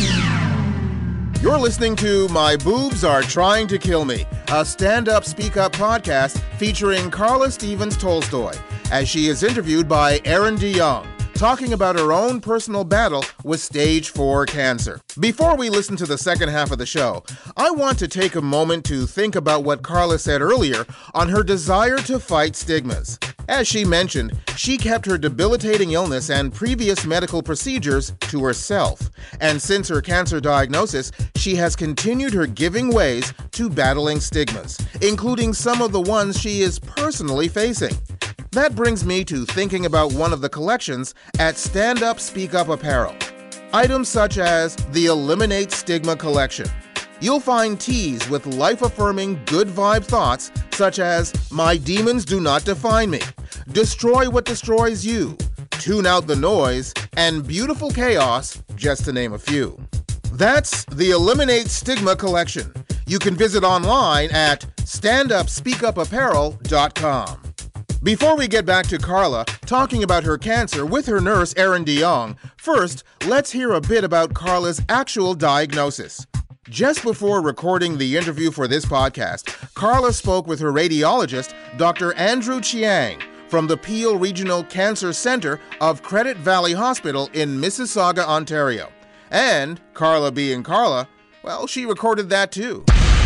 You're listening to My Boobs Are Trying to Kill Me, a stand-up speak-up podcast featuring Carla Stevens Tolstoy, as she is interviewed by Erin DeYoung, talking about her own personal battle with stage four cancer. Before we listen to the second half of the show, I want to take a moment to think about what Carla said earlier on her desire to fight stigmas. As she mentioned, she kept her debilitating illness and previous medical procedures to herself. And since her cancer diagnosis, she has continued her giving ways to battling stigmas, including some of the ones she is personally facing. That brings me to thinking about one of the collections at Stand Up Speak Up Apparel. Items such as the Eliminate Stigma collection. You'll find tees with life-affirming, good vibe thoughts such as, my demons do not define me, destroy what destroys you, tune out the noise, and beautiful chaos, just to name a few. That's the Eliminate Stigma collection. You can visit online at stand up speak up apparel dot com. Before we get back to Carla talking about her cancer with her nurse, Erin DeYoung, first, let's hear a bit about Carla's actual diagnosis. Just before recording the interview for this podcast, Carla spoke with her radiologist, Doctor Andrew Chiang, from the Peel Regional Cancer Center of Credit Valley Hospital in Mississauga, Ontario. And, Carla being Carla, well, she recorded that too.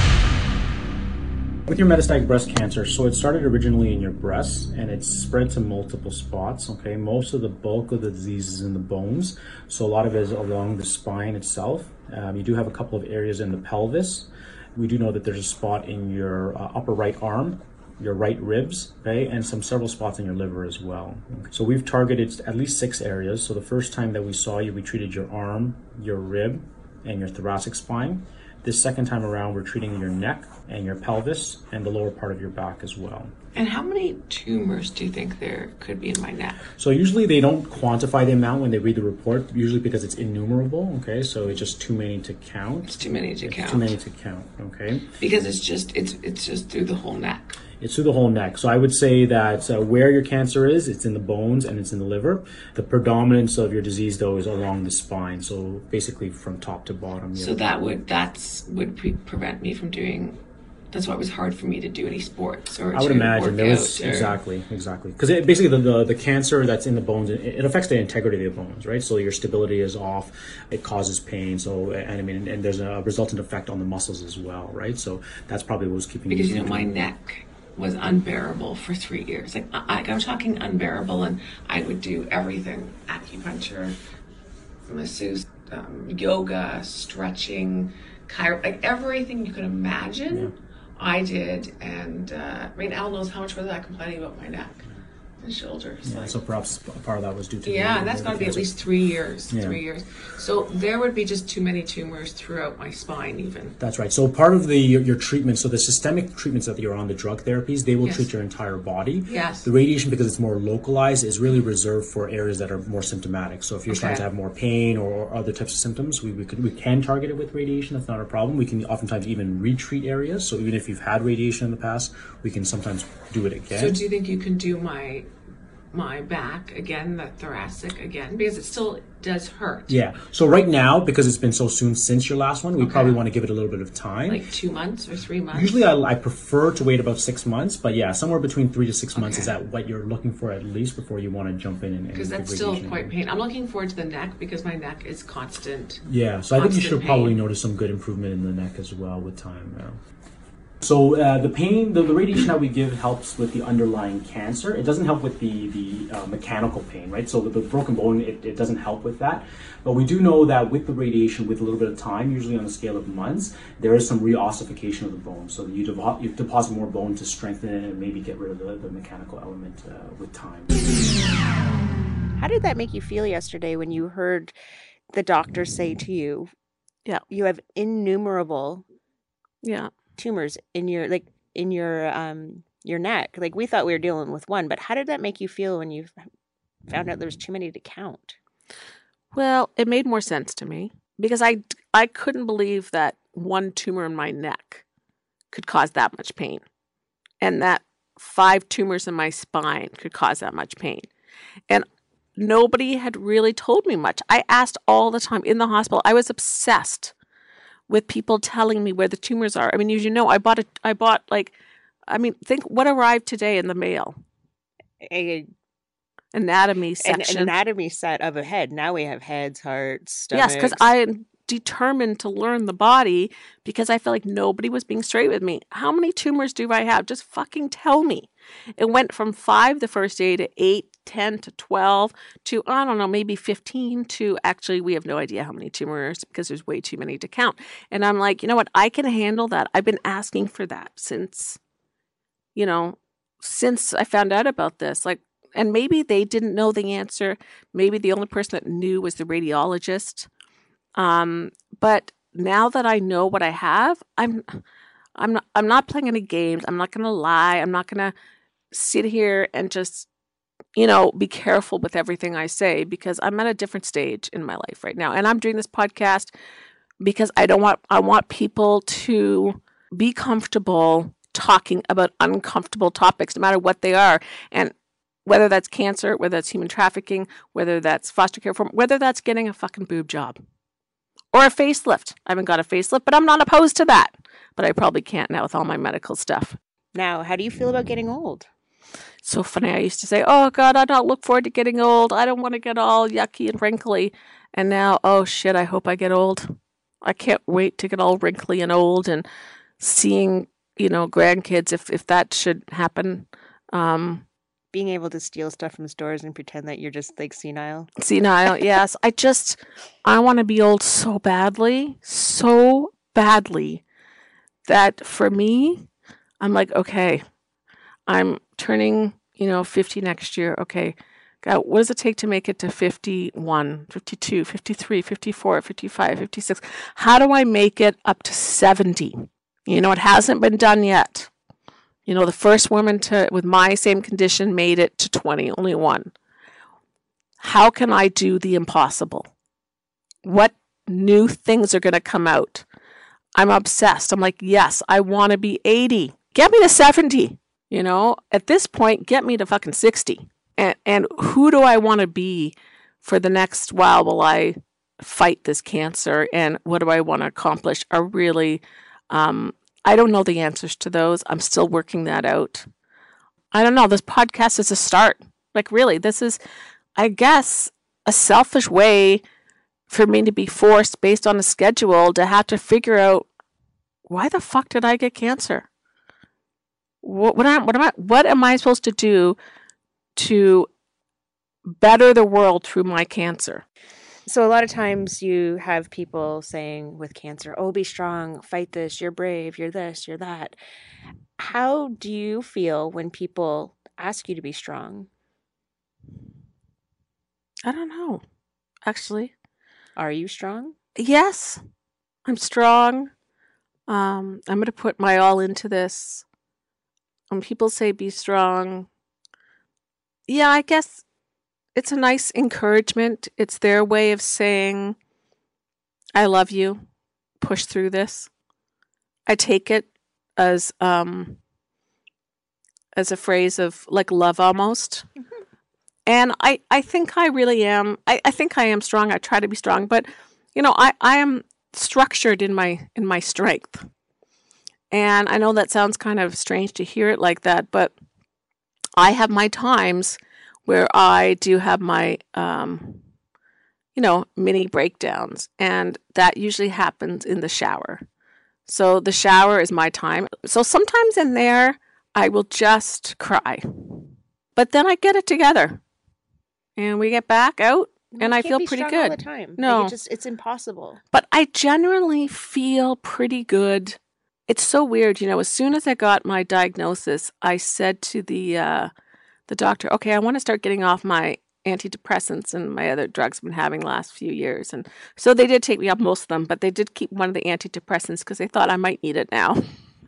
With your metastatic breast cancer, so it started originally in your breasts and it's spread to multiple spots, okay? Most of the bulk of the disease is in the bones, so a lot of it is along the spine itself. Um, you do have a couple of areas in the pelvis. We do know that there's a spot in your uh, upper right arm, your right ribs, okay, and some several spots in your liver as well. So we've targeted at least six areas. So the first time that we saw you, we treated your arm, your rib, and your thoracic spine. This second time around, we're treating your neck and your pelvis and the lower part of your back as well. And how many tumors do you think there could be in my neck? So usually they don't quantify the amount when they read the report, usually because it's innumerable, okay? So it's just too many to count. It's too many to it's count. Too many to count, okay? Because it's just it's it's just through the whole neck. It's through the whole neck. So I would say that uh, where your cancer is, it's in the bones and it's in the liver. The predominance of your disease, though, is along the spine. So basically from top to bottom. So know. that would that's would pre- prevent me from doing. That's why it was hard for me to do any sports or. I would to imagine there was or, exactly exactly because basically the, the the cancer that's in the bones, it, it affects the integrity of the bones, right? So your stability is off. It causes pain. So and I mean, and there's a resultant effect on the muscles as well, right? So that's probably what was keeping because you you know my neck was unbearable for three years. Like I, I'm talking unbearable, and I would do everything: acupuncture, masseuse, um, yoga, stretching, chiro, like everything you could imagine, yeah. I did. And uh, I mean, Al knows how much was I complaining about my neck and shoulders. Yeah, like, so perhaps part of that was due to yeah, the, and that's got to be at least three years. Yeah. Three years. So there would be just too many tumors throughout my spine, even. That's right. So part of the your, your treatment, so the systemic treatments that you're on, the drug therapies, they will yes. treat your entire body. Yes. The radiation, because it's more localized, is really reserved for areas that are more symptomatic. So if you're okay. starting to have more pain or, or other types of symptoms, we we, could, we can target it with radiation. That's not a problem. We can oftentimes even retreat areas. So even if you've had radiation in the past, we can sometimes do it again. So do you think you can do my my back again, the thoracic again, because it still does hurt? Yeah. So right now, because it's been so soon since your last one, we okay. probably want to give it a little bit of time. Like two months or three months? Usually I, I prefer to wait about six months, but yeah, somewhere between three to six okay. months is that what you're looking for at least before you want to jump in and because that's still quite pain. I'm looking forward to the neck because my neck is constant. Yeah. So I think you should pain. probably notice some good improvement in the neck as well with time. Yeah. So uh, the pain, the, the radiation that we give helps with the underlying cancer. It doesn't help with the, the uh, mechanical pain, right? So with the broken bone, it, it doesn't help with that. But we do know that with the radiation, with a little bit of time, usually on a scale of months, there is some reossification of the bone. So you, devo- you deposit more bone to strengthen it and maybe get rid of the, the mechanical element uh, with time. How did that make you feel yesterday when you heard the doctor say to you, yeah, you have innumerable yeah. tumors in your like in your um your neck? Like, we thought we were dealing with one, but how did that make you feel when you found out there was too many to count? Well, it made more sense to me because I I couldn't believe that one tumor in my neck could cause that much pain, and that five tumors in my spine could cause that much pain. And nobody had really told me much. I asked all the time in the hospital. I was obsessed with people telling me where the tumors are. I mean, as you know, I bought a, I bought like, I mean, think what arrived today in the mail. A anatomy section. An anatomy set of a head. Now we have heads, hearts, stomachs. Yes, because I'm determined to learn the body because I felt like nobody was being straight with me. How many tumors do I have? Just fucking tell me. It went from five the first day to eight, ten to twelve to, I don't know, maybe fifteen to actually we have no idea how many tumors because there's way too many to count. And I'm like, you know what? I can handle that. I've been asking for that since, you know, since I found out about this. Like, and maybe they didn't know the answer. Maybe the only person that knew was the radiologist. Um, but now that I know what I have, I'm, I'm not, I'm not playing any games. I'm not going to lie. I'm not going to sit here and just, you know, be careful with everything I say because I'm at a different stage in my life right now. And I'm doing this podcast because I don't want, I want people to be comfortable talking about uncomfortable topics, no matter what they are. And whether that's cancer, whether that's human trafficking, whether that's foster care, form, whether that's getting a fucking boob job or a facelift. I haven't got a facelift, but I'm not opposed to that. But I probably can't now with all my medical stuff. Now, how do you feel about getting old? So funny. I used to say, oh, God, I don't look forward to getting old. I don't want to get all yucky and wrinkly. And now, oh, shit, I hope I get old. I can't wait to get all wrinkly and old and seeing, you know, grandkids, if, if that should happen. Um, Being able to steal stuff from stores and pretend that you're just like senile. Senile, yes. I just, I want to be old so badly, so badly that for me, I'm like, okay, I'm turning, you know, fifty next year. Okay, God, what does it take to make it to fifty-one, fifty-two, fifty-three, fifty-four, fifty-five, fifty-six? How do I make it up to seventy? You know, it hasn't been done yet. You know, the first woman to with my same condition made it to twenty, only one. How can I do the impossible? What new things are going to come out? I'm obsessed. I'm like, yes, I want to be eighty. Get me to seventy. You know, at this point, get me to fucking sixty. And and who do I want to be for the next while while I fight this cancer? And what do I want to accomplish? Are really... Um, I don't know the answers to those. I'm still working that out. I don't know. This podcast is a start. Like, really, this is, I guess, a selfish way for me to be forced based on a schedule to have to figure out why the fuck did I get cancer? What, what, am, what am I, what am I supposed to do to better the world through my cancer? So a lot of times you have people saying with cancer, oh, be strong, fight this, you're brave, you're this, you're that. How do you feel when people ask you to be strong? I don't know, actually. Are you strong? Yes, I'm strong. Um, I'm going to put my all into this. When people say be strong, yeah, I guess it's a nice encouragement. It's their way of saying, I love you. Push through this. I take it as um as a phrase of like love almost. Mm-hmm. And I, I think I really am. I, I think I am strong. I try to be strong, but you know, I, I am structured in my in my strength. And I know that sounds kind of strange to hear it like that, but I have my times where I do have my, um, you know, mini breakdowns. And that usually happens in the shower. So the shower is my time. So sometimes in there, I will just cry. But then I get it together. And we get back out, and You I can't feel be pretty strong good. all the time. No. Like, it just, it's impossible. But I generally feel pretty good. It's so weird, you know, as soon as I got my diagnosis, I said to the uh, the doctor, okay, I want to start getting off my antidepressants and my other drugs I've been having the last few years. And so they did take me off most of them, but they did keep one of the antidepressants because they thought I might need it now.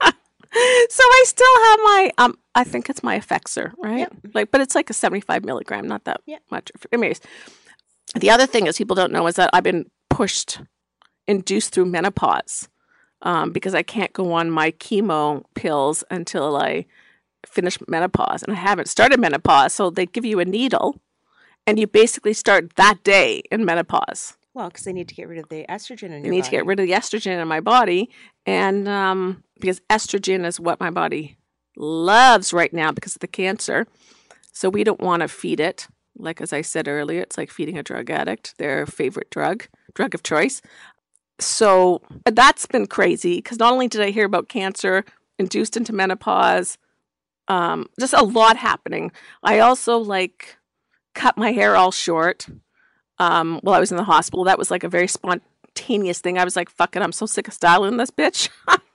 So I still have my, um, I think it's my Effexor, right? Yep. Like, but it's like a seventy-five milligram, not that Yep. much. Anyways, the other thing is people don't know is that I've been pushed, induced through menopause. Um, because I can't go on my chemo pills until I finish menopause. And I haven't started menopause, so they give you a needle, and you basically start that day in menopause. Well, because they need to get rid of the estrogen in your You need body. to get rid of the estrogen in my body, and um, because estrogen is what my body loves right now because of the cancer. So we don't want to feed it. Like, as I said earlier, it's like feeding a drug addict, their favorite drug, drug of choice. So that's been crazy because not only did I hear about cancer induced into menopause, um, just a lot happening. I also like cut my hair all short um, while I was in the hospital. That was like a very spontaneous thing. I was like, fuck it, I'm so sick of styling this bitch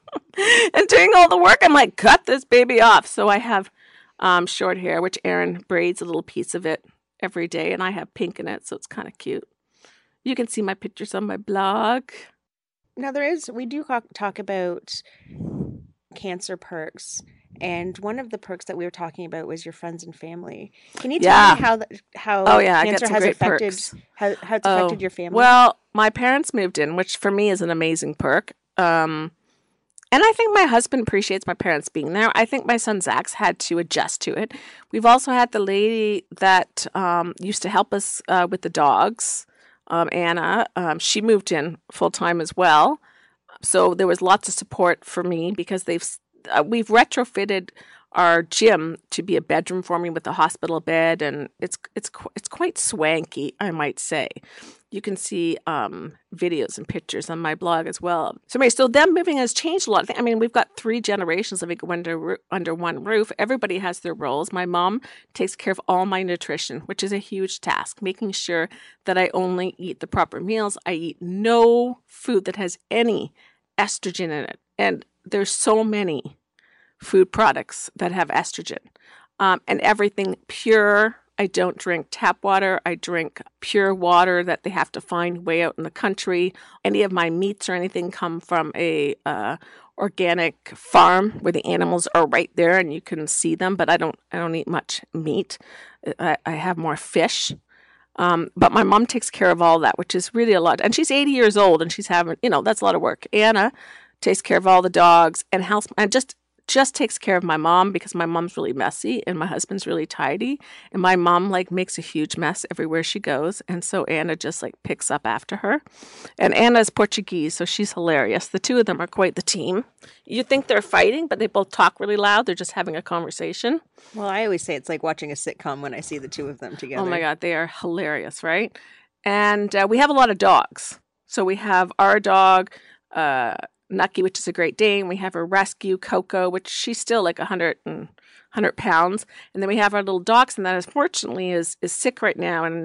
and doing all the work. I'm like, cut this baby off. So I have um, short hair, which Aaron braids a little piece of it every day, and I have pink in it, so it's kind of cute. You can see my pictures on my blog. Now, there is, we do talk, talk about cancer perks. And one of the perks that we were talking about was your friends and family. Can you tell Yeah. me how the, how Oh, yeah, I get cancer some has great affected perks. how, how it's Oh, affected your family? Well, my parents moved in, which for me is an amazing perk. Um, and I think my husband appreciates my parents being there. I think my son Zach's had to adjust to it. We've also had the lady that um, used to help us uh, with the dogs, um, Anna. Um, she moved in full time as well. So there was lots of support for me because they've uh, we've retrofitted our gym to be a bedroom for me with a hospital bed, and it's it's qu- it's quite swanky, I might say. You can see um, videos and pictures on my blog as well. So anyway, so them moving has changed a lot. I mean, we've got three generations living under under one roof. Everybody has their roles. My mom takes care of all my nutrition, which is a huge task, making sure that I only eat the proper meals. I eat no food that has any estrogen in it, and there's so many food products that have estrogen, um, and everything pure. I don't drink tap water. I drink pure water that they have to find way out in the country. Any of my meats or anything come from a uh, organic farm where the animals are right there and you can see them. But I don't. I don't eat much meat. I, I have more fish. Um, but my mom takes care of all that, which is really a lot. And she's eighty years old, and she's having, you know, that's a lot of work. Anna takes care of all the dogs and house, and just just takes care of my mom because my mom's really messy and my husband's really tidy. And my mom like makes a huge mess everywhere she goes. And so Anna just like picks up after her. And Anna's Portuguese, so she's hilarious. The two of them are quite the team. You think they're fighting, but they both talk really loud. They're just having a conversation. Well, I always say it's like watching a sitcom when I see the two of them together. Oh my God, they are hilarious, right? And uh, we have a lot of dogs. So we have our dog, uh, Nucky, which is a Great Dane. We have a rescue, Coco, which she's still like one hundred, and, one hundred pounds. And then we have our little dachshund that unfortunately is, is sick right now. And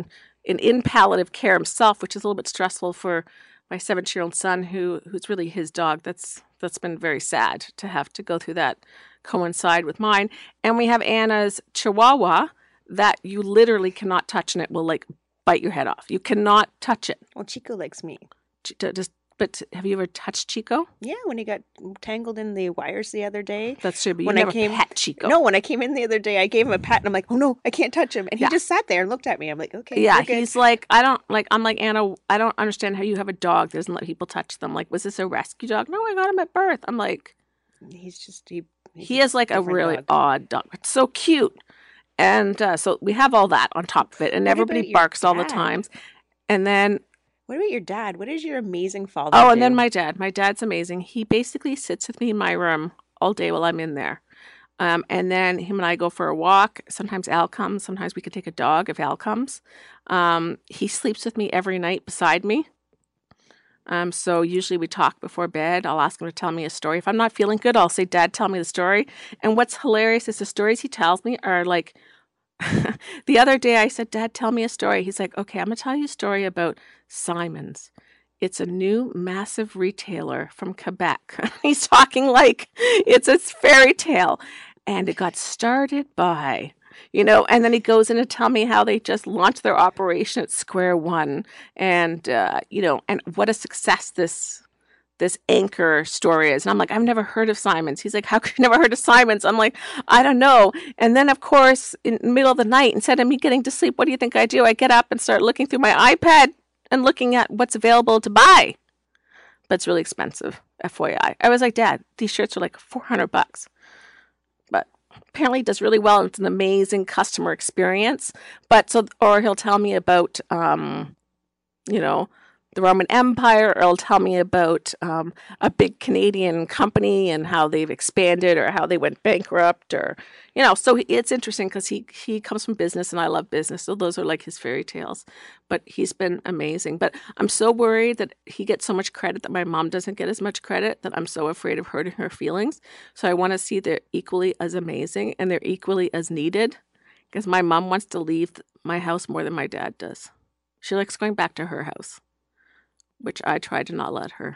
in, in palliative care himself, which is a little bit stressful for my seventeen-year-old son, who who's really his dog. That's that's been very sad to have to go through that, coincide with mine. And we have Anna's Chihuahua that you literally cannot touch, and it will like bite your head off. You cannot touch it. Well, Chico likes me. Ch- Just, but have you ever touched Chico? Yeah, when he got tangled in the wires the other day. That's true, but you when never I came, pet Chico. No, when I came in the other day, I gave him a pat, and I'm like, oh no, I can't touch him. And he Yeah. just sat there and looked at me. I'm like, okay, Yeah, you're good. he's like, I don't like. I'm like Anna. I don't understand how you have a dog that doesn't let people touch them. Like, was this a rescue dog? No, I got him at birth. I'm like, He's just he. he's he is like a different really dog. odd dog. It's so cute, and uh, so we have all that on top of it, and What everybody about your barks all the dad? times, and then What about your dad? What does your amazing father oh, do? and then my dad. My dad's amazing. He basically sits with me in my room all day while I'm in there. Um, and then him and I go for a walk. Sometimes Al comes. Sometimes we can take a dog if Al comes. Um, he sleeps with me every night beside me. Um, so usually we talk before bed. I'll ask him to tell me a story. If I'm not feeling good, I'll say, Dad, tell me the story. And what's hilarious is the stories he tells me are like, the other day I said, Dad, tell me a story. He's like, okay, I'm going to tell you a story about Simons. It's a new massive retailer from Quebec. He's talking like it's a fairy tale. And it got started by, you know, and then he goes in to tell me how they just launched their operation at square one. And, uh, you know, and what a success this this anchor story is. And I'm like, I've never heard of Simons. He's like, how could you never heard of Simons? I'm like, I don't know. And then, of course, in the middle of the night, instead of me getting to sleep, what do you think I do? I get up and start looking through my iPad and looking at what's available to buy. But it's really expensive, F Y I. I was like, Dad, these shirts are like four hundred bucks. But apparently it does really well. And it's an amazing customer experience. But so, or he'll tell me about, um, you know, the Roman Empire, or he'll tell me about um, a big Canadian company and how they've expanded or how they went bankrupt, or, you know, so it's interesting because he, he comes from business and I love business. So those are like his fairy tales, but he's been amazing. But I'm so worried that he gets so much credit that my mom doesn't get as much credit, that I'm so afraid of hurting her feelings. So I want to see they're equally as amazing and they're equally as needed, because my mom wants to leave my house more than my dad does. She likes going back to her house, which I try to not let her.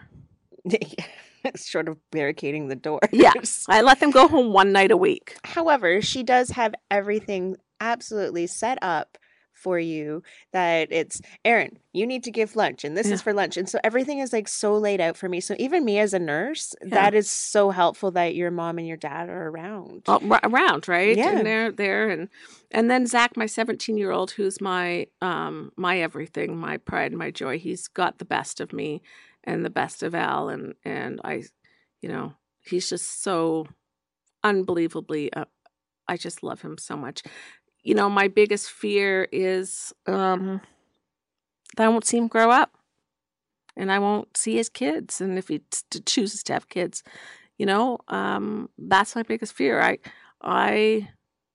Sort of barricading the door. Yes, I let them go home one night a week. However, she does have everything absolutely set up for you, that it's, Erin, you need to give lunch and this Yeah. is for lunch. And so everything is like so laid out for me. So even me as a nurse, Yeah. that is so helpful that your mom and your dad are around. Oh, r- around, right? Yeah. And they're there, and and then Zach, my seventeen-year-old, who's my um my everything, my pride, and my joy. He's got the best of me and the best of Al, and and I, you know, he's just so unbelievably. Uh, I just love him so much. You know, my biggest fear is um that I won't see him grow up, and I won't see his kids, and if he t- chooses to have kids. You know, um, that's my biggest fear. I, I,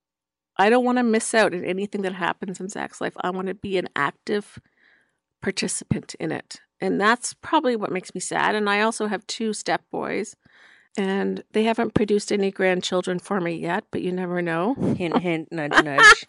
I don't want to miss out on anything that happens in Zach's life. I want to be an active participant in it, and that's probably what makes me sad. And I also have two step boys, and they haven't produced any grandchildren for me yet. But you never know. Hint, hint, nudge, nudge.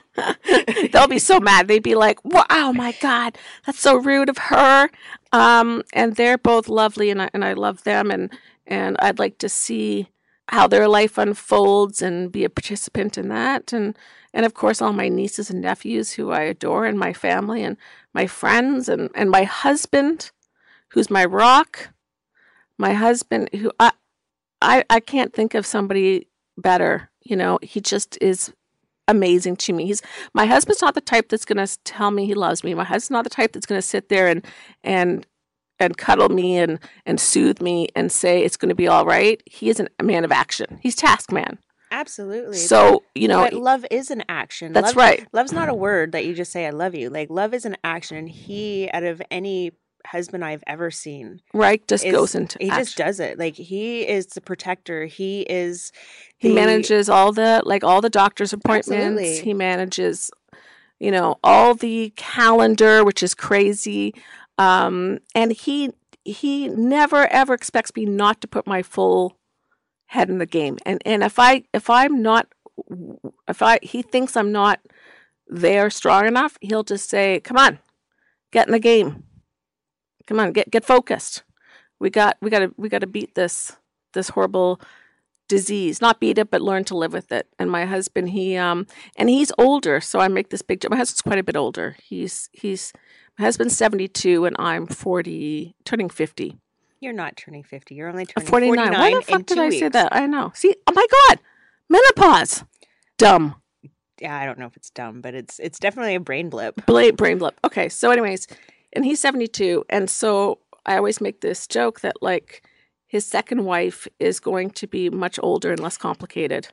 They'll be so mad. They'd be like, "Wow, oh my God, that's so rude of her." Um, and they're both lovely, and I and I love them, and and I'd like to see how their life unfolds and be a participant in that, and and of course all my nieces and nephews who I adore, and my family and my friends, and and my husband, who's my rock, my husband who I I I can't think of somebody better. You know, he just is amazing to me. He's my husband's not the type that's going to tell me he loves me. My husband's not the type that's going to sit there and and and cuddle me and and soothe me and say it's going to be all right. He is a man of action. He's task man. Absolutely. So, you know, but love is an action. That's Love- right. Love's not a word that you just say, I love you. Like, love is an action. And he, out of any husband I've ever seen, right, just is- goes into he action. just does it. Like, he is the protector. He is He the- manages all the like all the doctor's appointments. Absolutely. He manages, you know, all the calendar, which is crazy. Um, and he he never ever expects me not to put my full head in the game. And and if I if I'm not if I he thinks I'm not they are strong enough, he'll just say, come on, get in the game. Come on, get get focused. We got we got to we got to beat this this horrible disease. Not beat it, but learn to live with it. And my husband, he um and he's older, so I make this big joke. My husband's quite a bit older. He's he's my husband's seventy-two and I'm forty, turning fifty. You're not turning fifty. You're only turning forty-nine. forty-nine. Why the fuck in did two I weeks. say that? I know. See, oh my God, menopause. Dumb. Yeah, I don't know if it's dumb, but it's it's definitely a brain blip. Bla- brain blip. Okay, so anyways, and he's seventy-two, and so I always make this joke that like his second wife is going to be much older and less complicated.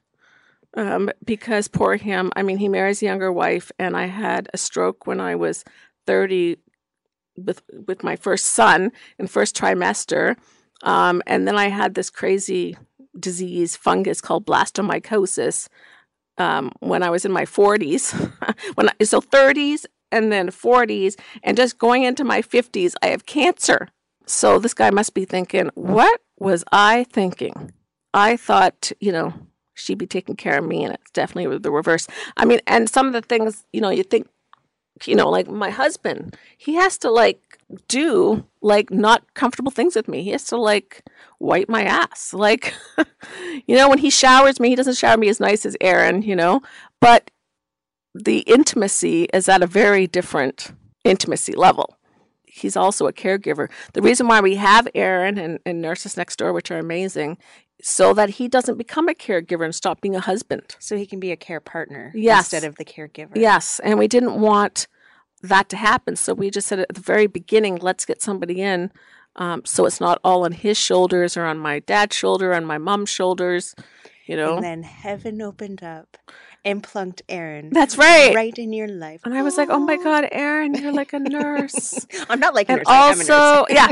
Um, because poor him, I mean, he marries a younger wife, and I had a stroke when I was thirty with with my first son in first trimester, um, and then I had this crazy disease fungus called blastomycosis um, when I was in my forties. when I, so thirties and then forties, and just going into my fifties, I have cancer. So this guy must be thinking, what was I thinking? I thought, you know, she'd be taking care of me, and it's definitely the reverse. I mean, and some of the things, you know, you think, you know, like my husband, he has to like do like not comfortable things with me. He has to like wipe my ass. Like, you know, when he showers me, he doesn't shower me as nice as Aaron, you know, but the intimacy is at a very different intimacy level. He's also a caregiver. The reason why we have Aaron and, and Nurses Next Door, which are amazing, so that he doesn't become a caregiver and stop being a husband. So he can be a care partner Yes. instead of the caregiver. Yes, and we didn't want that to happen. So we just said at the very beginning, let's get somebody in um, so it's not all on his shoulders or on my dad's shoulder, on my mom's shoulders, you know. And then heaven opened up and plunked Aaron. That's right. Right in your life. And I was like, oh my God, Aaron, you're like a nurse. I'm not like a And nurse. I am a nurse. also, yeah.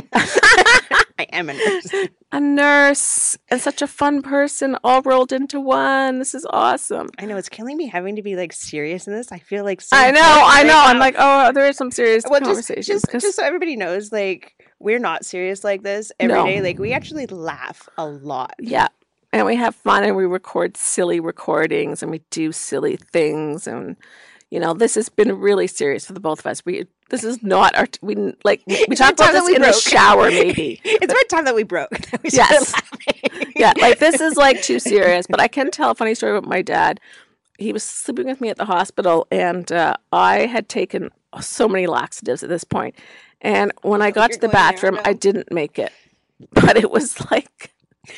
I am a nurse. A nurse and such a fun person all rolled into one. This is awesome. I know, it's killing me having to be like serious in this. I feel like so I know, important I right know. I'm now. like, oh, there is some serious well, just, conversations. just, 'cause- just so everybody knows, like, we're not serious like this every day. No. Like, we actually laugh a lot. yeah. And we have fun and we record silly recordings and we do silly things. And, you know, this has been really serious for the both of us. We This is not our, we like, we It's talked about about time this that we in the broke. shower maybe. It's about time that we broke. That we Yes. started laughing. Yeah, like this is like too serious. But I can tell a funny story about my dad. He was sleeping with me at the hospital, and uh, I had taken so many laxatives at this point. And when I got you're to the going there bathroom, now. I didn't make it, but it was like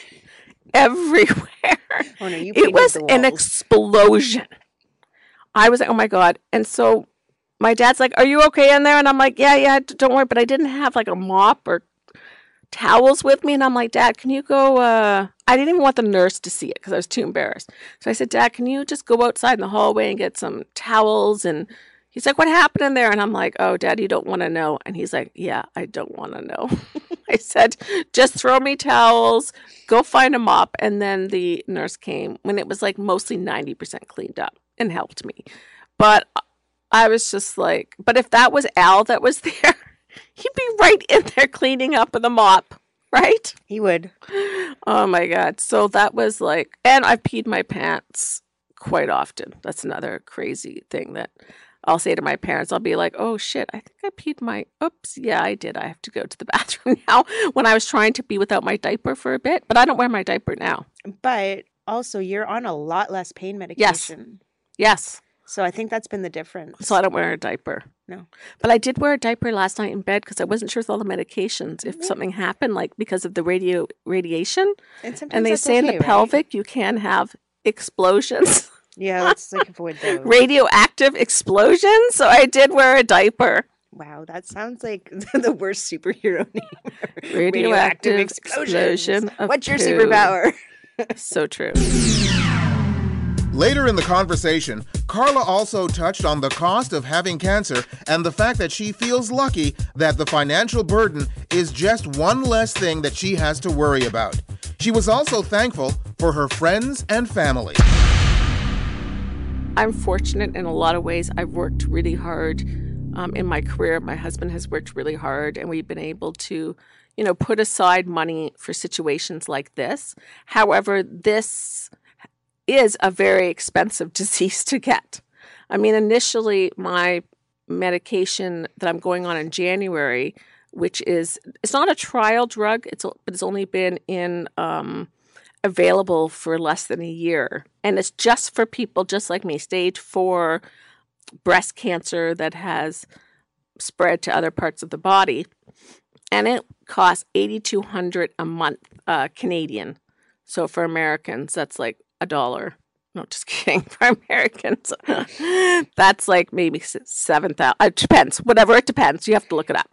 everywhere. Oh, no, you It painted was the an walls. explosion. I was like, oh my God. And so my dad's like, are you okay in there? And I'm like, yeah, yeah, d- don't worry. But I didn't have like a mop or towels with me. And I'm like, Dad, can you go? Uh... I didn't even want the nurse to see it because I was too embarrassed. So I said, Dad, can you just go outside in the hallway and get some towels? And he's like, what happened in there? And I'm like, oh, Dad, you don't want to know. And he's like, yeah, I don't want to know. I said, just throw me towels, go find a mop. And then the nurse came when it was like mostly ninety percent cleaned up and helped me. But I was just like, but if that was Al that was there, he'd be right in there cleaning up with a mop, right? He would. Oh my God. So that was like, and I've peed my pants quite often. That's another crazy thing that I'll say to my parents. I'll be like, oh shit, I think I peed my, oops, yeah, I did. I have to go to the bathroom now, when I was trying to be without my diaper for a bit, but I don't wear my diaper now. But also, you're on a lot less pain medication. Yes. So I think that's been the difference. So I don't wear a diaper. No. But I did wear a diaper last night in bed because I wasn't sure with all the medications if something happened, like because of the radio radiation. And, sometimes And they that's say in okay, the right? pelvic you can have explosions. Yeah, let's like avoid those. Radioactive explosions. So I did wear a diaper. Wow, that sounds like the worst superhero name ever. Radioactive explosion of What's your poo. superpower? So true. Later in the conversation, Carla also touched on the cost of having cancer and the fact that she feels lucky that the financial burden is just one less thing that she has to worry about. She was also thankful for her friends and family. I'm fortunate in a lot of ways. I've worked really hard um, in my career. My husband has worked really hard, and we've been able to, you know, put aside money for situations like this. However, this is a very expensive disease to get. I mean, initially, my medication that I'm going on in January, which is, it's not a trial drug, it's but it's only been in um, available for less than a year. And it's just for people just like me, stage four breast cancer that has spread to other parts of the body. And it costs eight thousand two hundred dollars a month uh, Canadian. So for Americans, that's like a dollar. No, just kidding. For Americans, that's like maybe seven thousand. It depends. Whatever, it depends. You have to look it up.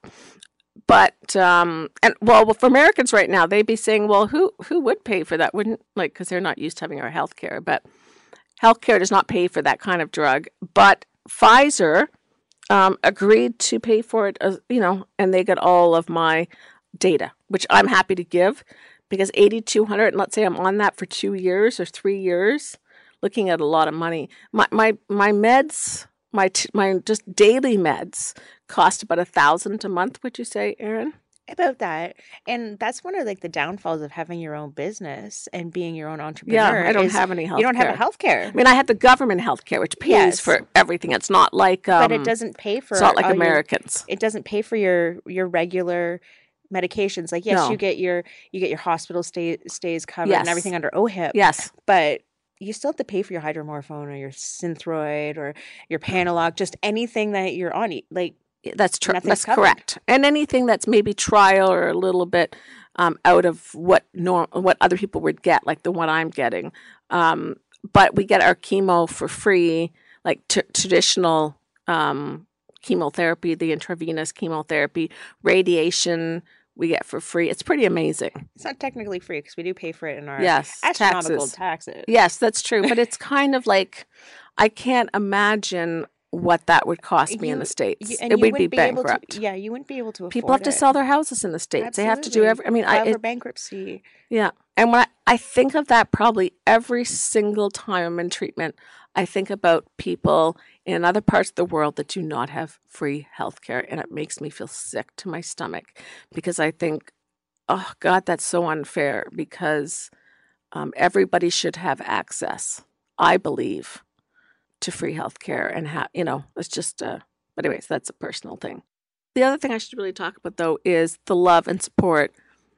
But um, and well, for Americans right now, they'd be saying, well, who who would pay for that? Wouldn't like because they're not used to having our health care. But healthcare does not pay for that kind of drug. But Pfizer um, agreed to pay for it. As, you know, and they got all of my data, which I'm happy to give because eight thousand two hundred. And let's say I'm on that for two years or three years. Looking at a lot of money. My my my meds, my t- my just daily meds cost about a thousand a month. Would you say, Erin? About that, and that's one of like the downfalls of having your own business and being your own entrepreneur. Yeah, I don't is have any health. You don't care. have a health care. I mean, I have the government health care, which pays Yes. for everything. It's not like, um, but it doesn't pay for. It's not like all your- Americans. it doesn't pay for your your regular medications. Like yes, No. you get your you get your hospital stay, stays covered Yes. and everything under O H I P. Yes. But you still have to pay for your hydromorphone or your Synthroid or your Panalog, just anything that you're on. Like That's true. Nothing's That's covered. correct. And anything that's maybe trial or a little bit um, out of what norm, what other people would get, like the one I'm getting. Um, but we get our chemo for free, like t- traditional um, chemotherapy, the intravenous chemotherapy, radiation we get for free. It's pretty amazing. it's not technically free because we do pay for it in our Yes, astronomical taxes. taxes. Yes, that's true. But it's kind of like I can't imagine what that would cost me in You- the States. You, and it you would be wouldn't able bankrupt. to. Yeah, you wouldn't be able to. People have afford to it. sell their houses in the States. They have to do Absolutely. every. I mean, I File for it, bankruptcy. yeah. And when I, I think of that, probably every single time I'm in treatment, I think about people in other parts of the world that do not have free healthcare, and it makes me feel sick to my stomach because I think, oh God, that's so unfair because um, everybody should have access. I believe to free healthcare and have you know it's just. Uh, but anyways, that's a personal thing. The other thing I should really talk about though is the love and support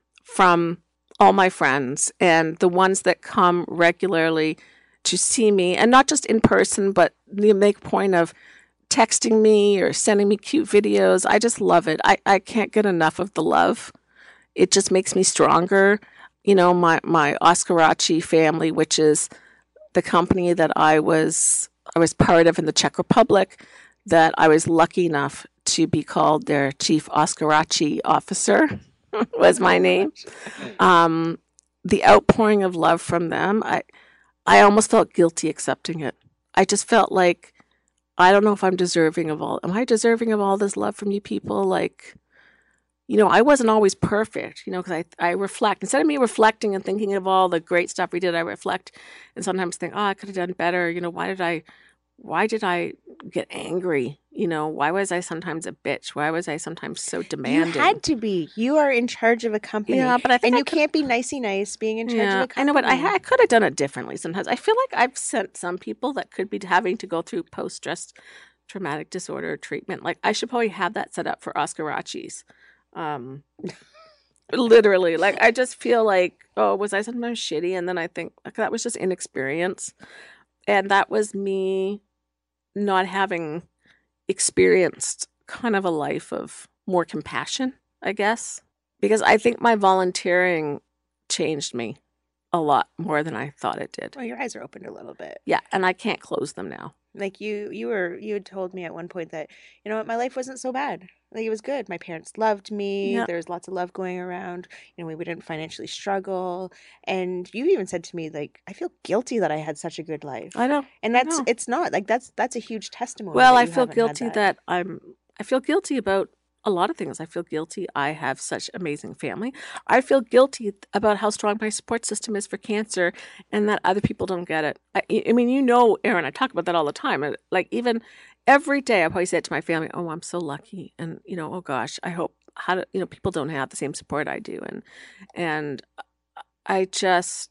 from all my friends and the ones that come regularly to see me, and not just in person, but they make a point of texting me or sending me cute videos. I just love it. I, I can't get enough of the love. It just makes me stronger. You know, my, my Oscarachi family, which is the company that I was I was part of in the Czech Republic, that I was lucky enough to be called their chief Oscarachi officer was my name. Um, the outpouring of love from them, I I almost felt guilty accepting it. I just felt like, I don't know if I'm deserving of all, am I deserving of all this love from you people? Like, you know, I wasn't always perfect, you know, because I, I reflect. Instead of me reflecting and thinking of all the great stuff we did, I reflect and sometimes think, oh, I could have done better. You know, why did I, why did I get angry? You know, why was I sometimes a bitch? Why was I sometimes so demanding? You had to be. You are in charge of a company. Yeah, but I think and I you could- can't be nicey nice being in charge of a company. I know, but I, ha- I could have done it differently sometimes. I feel like I've sent some people that could be having to go through post-stress traumatic disorder treatment. Like, I should probably have that set up for Oscarachis. Um, literally. Like, I just feel like, oh, was I sometimes shitty? And then I think like, that was just inexperience. And that was me not having experienced kind of a life of more compassion, I guess. Because I think my volunteering changed me a lot more than I thought it did. Well, your eyes are opened a little bit. Yeah, and I can't close them now. Like you, you were, you had told me at one point that, you know what, my life wasn't so bad. Like it was good. My parents loved me. Yeah. There was lots of love going around. You know, we, we didn't financially struggle. And you even said to me, like, I feel guilty that I had such a good life. I know. And I that's, know. it's not like that's, that's a huge testimony. Well, that I you feel haven't had guilty that. I'm I feel guilty about a lot of things. I feel guilty I have such amazing family. I feel guilty about how strong my support system is for cancer and that other people don't get it. I, I mean, you know, Erin, I talk about that all the time. And, Like even every day I probably say it to my family, oh, I'm so lucky. And, you know, oh gosh, I hope how do, you know, people don't have the same support I do. And, and I just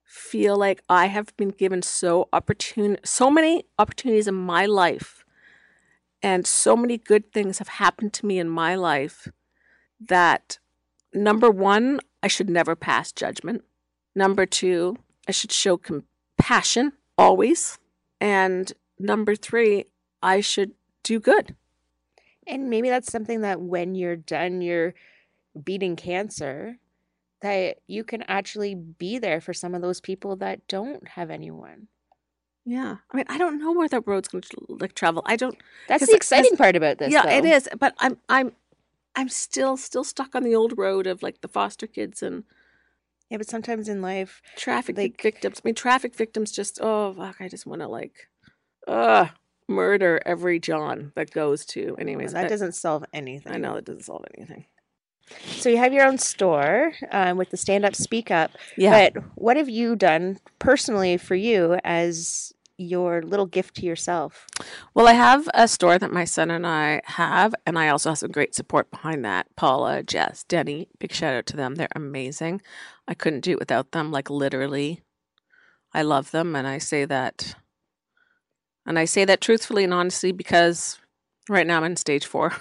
feel like I have been given so opportune, so many opportunities in my life, and so many good things have happened to me in my life that, number one, I should never pass judgment. Number two, I should show compassion always. And number three, I should do good. And maybe that's something that when you're done, you're beating cancer, that you can actually be there for some of those people that don't have anyone. Yeah. I mean, I don't know where that road's going to like travel. I don't. That's 'cause- the exciting 'cause- part about this. Yeah, though. it is. But I'm, I'm, I'm still, still stuck on the old road of like the foster kids and Yeah, but sometimes in life, traffic like- victims. I mean, traffic victims just, oh, fuck, I just want to like, uh, murder every John that goes to. Anyways, that I- doesn't solve anything. I know that doesn't solve anything. So you have your own store um, with the Stand Up Speak Up. Yeah. But what have you done personally for you as your little gift to yourself? Well, I have a store that my son and I have, and I also have some great support behind that. Paula, Jess, Denny, big shout out to them. They're amazing. I couldn't do it without them, like literally. I love them, and I say that, and I say that truthfully and honestly because right now I'm in stage four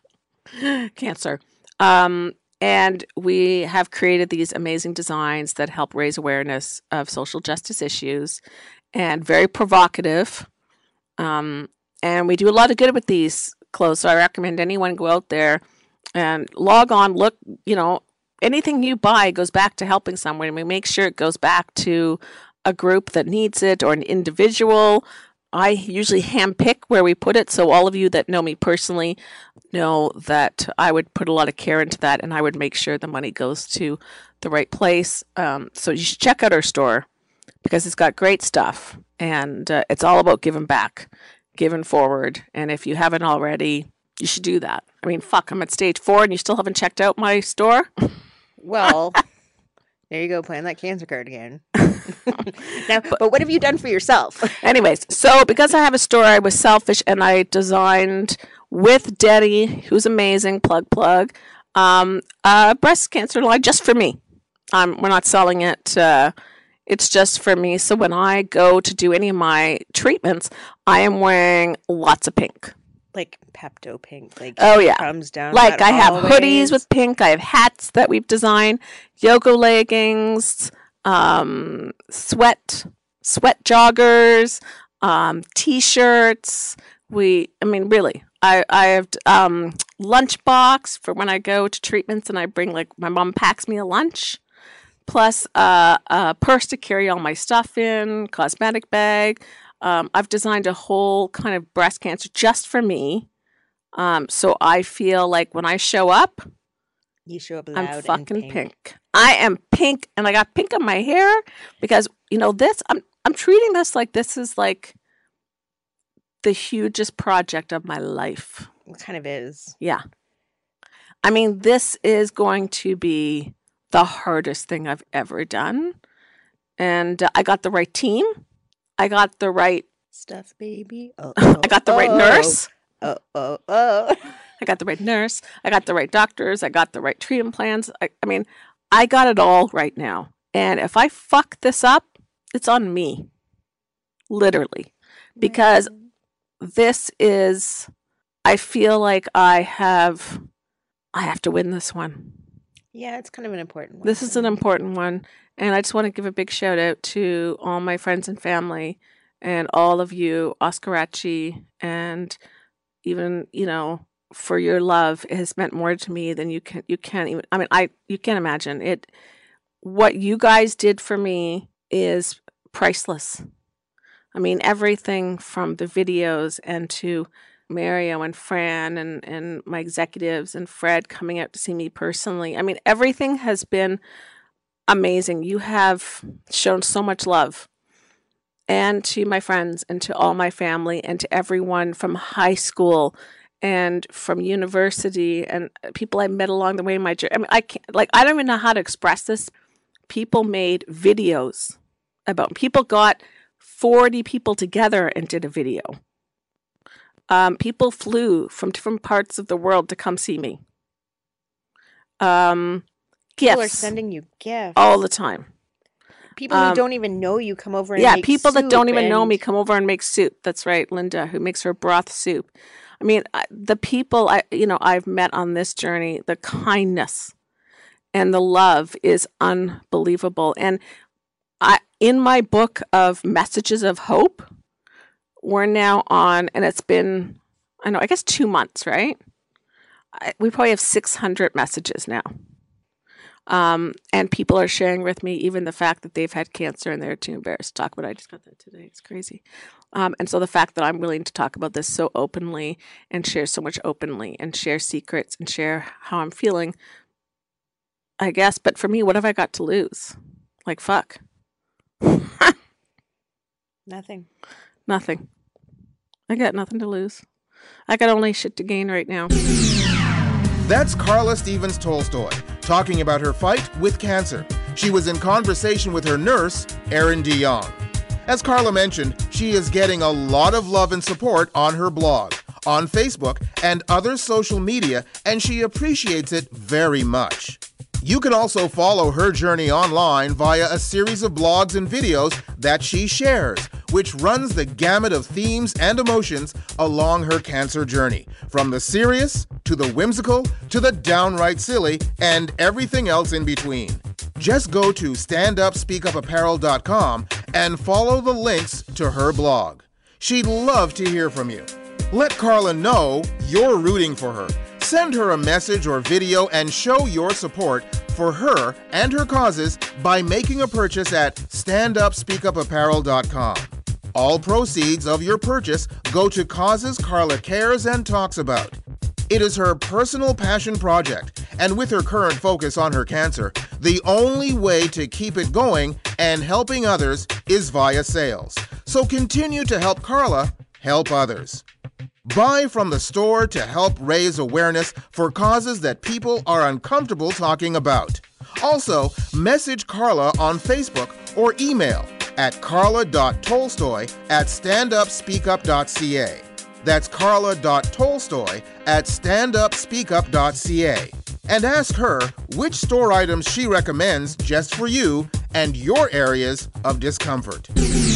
cancer. Um, and we have created these amazing designs that help raise awareness of social justice issues and very provocative. Um, and we do a lot of good with these clothes. So I recommend anyone go out there and log on, look, you know, anything you buy goes back to helping someone. And we make sure it goes back to a group that needs it or an individual. I usually handpick where we put it. So all of you that know me personally know that I would put a lot of care into that, and I would make sure the money goes to the right place. Um, so you should check out our store because it's got great stuff, and uh, it's all about giving back, giving forward. And if you haven't already, you should do that. I mean, fuck, I'm at stage four and you still haven't checked out my store? Well, there you go, playing that cancer card again. Now, but, but what have you done for yourself? Anyways, so because I have a store, I was selfish and I designed with Denny, who's amazing, plug, plug, um, a breast cancer line just for me. Um, we're not selling it. Uh, it's just for me. So when I go to do any of my treatments, I am wearing lots of pink. Like Pepto Pink. Like Oh, yeah. comes down. Like that I have always. hoodies with pink. I have hats that we've designed, yoga leggings, um, sweat, sweat joggers, um, t-shirts. We, I mean, really, I, I have um, lunchbox for when I go to treatments and I bring, like, my mom packs me a lunch, plus uh, a purse to carry all my stuff in, cosmetic bag. Um, I've designed a whole kind of breast cancer just for me. Um, so I feel like when I show up, You show up loud I'm and fucking pink. pink. I am pink, and I got pink in my hair because, you know, this, I'm I'm treating this like this is like the hugest project of my life. It kind of is. Yeah. I mean, this is going to be the hardest thing I've ever done. And uh, I got the right team. I got the right, Stuff, baby. Oh, I got the right oh, nurse. Oh, oh, oh. I got the right nurse. I got the right doctors. I got the right treatment plans. I, I mean, I got it all right now. And if I fuck this up, it's on me. Literally. Because this is, I feel like I have, I have to win this one. Yeah, it's kind of an important one. This is an important one. And I just want to give a big shout out to all my friends and family and all of you, Oscarachi, and even, you know, for your love. It has meant more to me than you can, you can't even, I mean, I, you can't imagine it. What you guys did for me is priceless. I mean, everything from the videos and to Mario and Fran and, and my executives and Fred coming out to see me personally. I mean, everything has been amazing. You have shown so much love. And to my friends and to all my family and to everyone from high school and from university and people I met along the way in my journey. I mean, I can't, like, I don't even know how to express this. People made videos about, people got forty people together and did a video. Um, people flew from different parts of the world to come see me. Um, People are gifts sending you gifts. all the time. People Um, who don't even know you come over and yeah, make people that soup don't even know and- me come over and make soup. That's right, Linda, who makes her broth soup. I mean, I- the people I, you know, I've met on this journey, the kindness and the love is unbelievable. And I, in my book of messages of hope, we're now on, and it's been, I know, I guess two months, right? I, we probably have six hundred messages now. Um, and people are sharing with me even the fact that they've had cancer and they're too embarrassed to talk about it. I just got that today. It's crazy. Um, and so the fact that I'm willing to talk about this so openly and share so much openly and share secrets and share how I'm feeling, I guess. But for me, what have I got to lose? Like, fuck. Nothing. Nothing. I got nothing to lose. I got only shit to gain right now. That's Carla Stevens Tolstoy talking about her fight with cancer. She was in conversation with her nurse, Erin DeYoung. As Carla mentioned, she is getting a lot of love and support on her blog, on Facebook, and other social media, and she appreciates it very much. You can also follow her journey online via a series of blogs and videos that she shares, which runs the gamut of themes and emotions along her cancer journey, from the serious to the whimsical to the downright silly and everything else in between. Just go to stand up speak up apparel dot com and follow the links to her blog. She'd love to hear from you. Let Carla know you're rooting for her. Send her a message or video and show your support for her and her causes by making a purchase at stand up speak up apparel dot com. All proceeds of your purchase go to causes Carla cares and talks about. It is her personal passion project, and with her current focus on her cancer, the only way to keep it going and helping others is via sales. So continue to help Carla help others. Buy from the store to help raise awareness for causes that people are uncomfortable talking about. Also, message Carla on Facebook or email at carla dot tolstoy at stand up speak up dot c a. That's carla dot tolstoy at stand up speak up dot c a. And ask her which store items she recommends just for you and your areas of discomfort.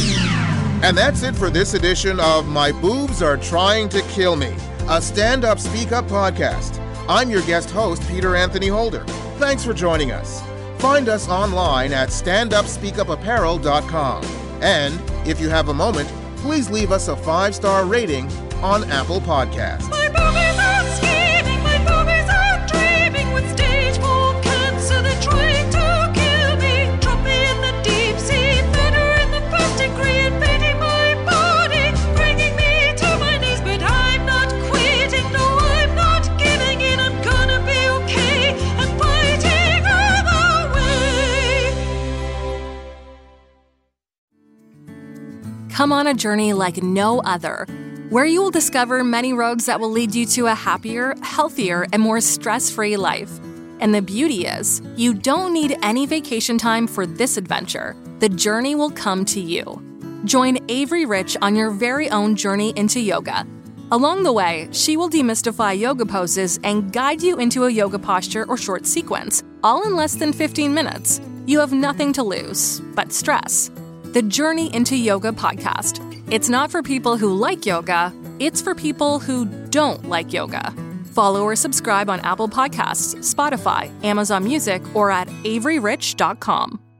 And that's it for this edition of My Boobs Are Trying to Kill Me, a Stand Up Speak Up podcast. I'm your guest host, Peter Anthony Holder. Thanks for joining us. Find us online at stand up speak up apparel dot com. And if you have a moment, please leave us a five-star rating on Apple Podcasts. My boobies are scheming, my boobies are dreaming with stage four cancer. They're trying to kill me. Drop me in the deep sea, murder in the first degree, invading my body, bringing me to my knees. But I'm not quitting, no, I'm not giving in. I'm gonna be okay and fighting all the way. Come on a journey like no other, where you will discover many roads that will lead you to a happier, healthier, and more stress-free life. And the beauty is, you don't need any vacation time for this adventure. The journey will come to you. Join Avery Rich on your very own journey into yoga. Along the way, she will demystify yoga poses and guide you into a yoga posture or short sequence, all in less than fifteen minutes. You have nothing to lose but stress. The Journey into Yoga podcast. It's not for people who like yoga, it's for people who don't like yoga. Follow or subscribe on Apple Podcasts, Spotify, Amazon Music, or at avery rich dot com.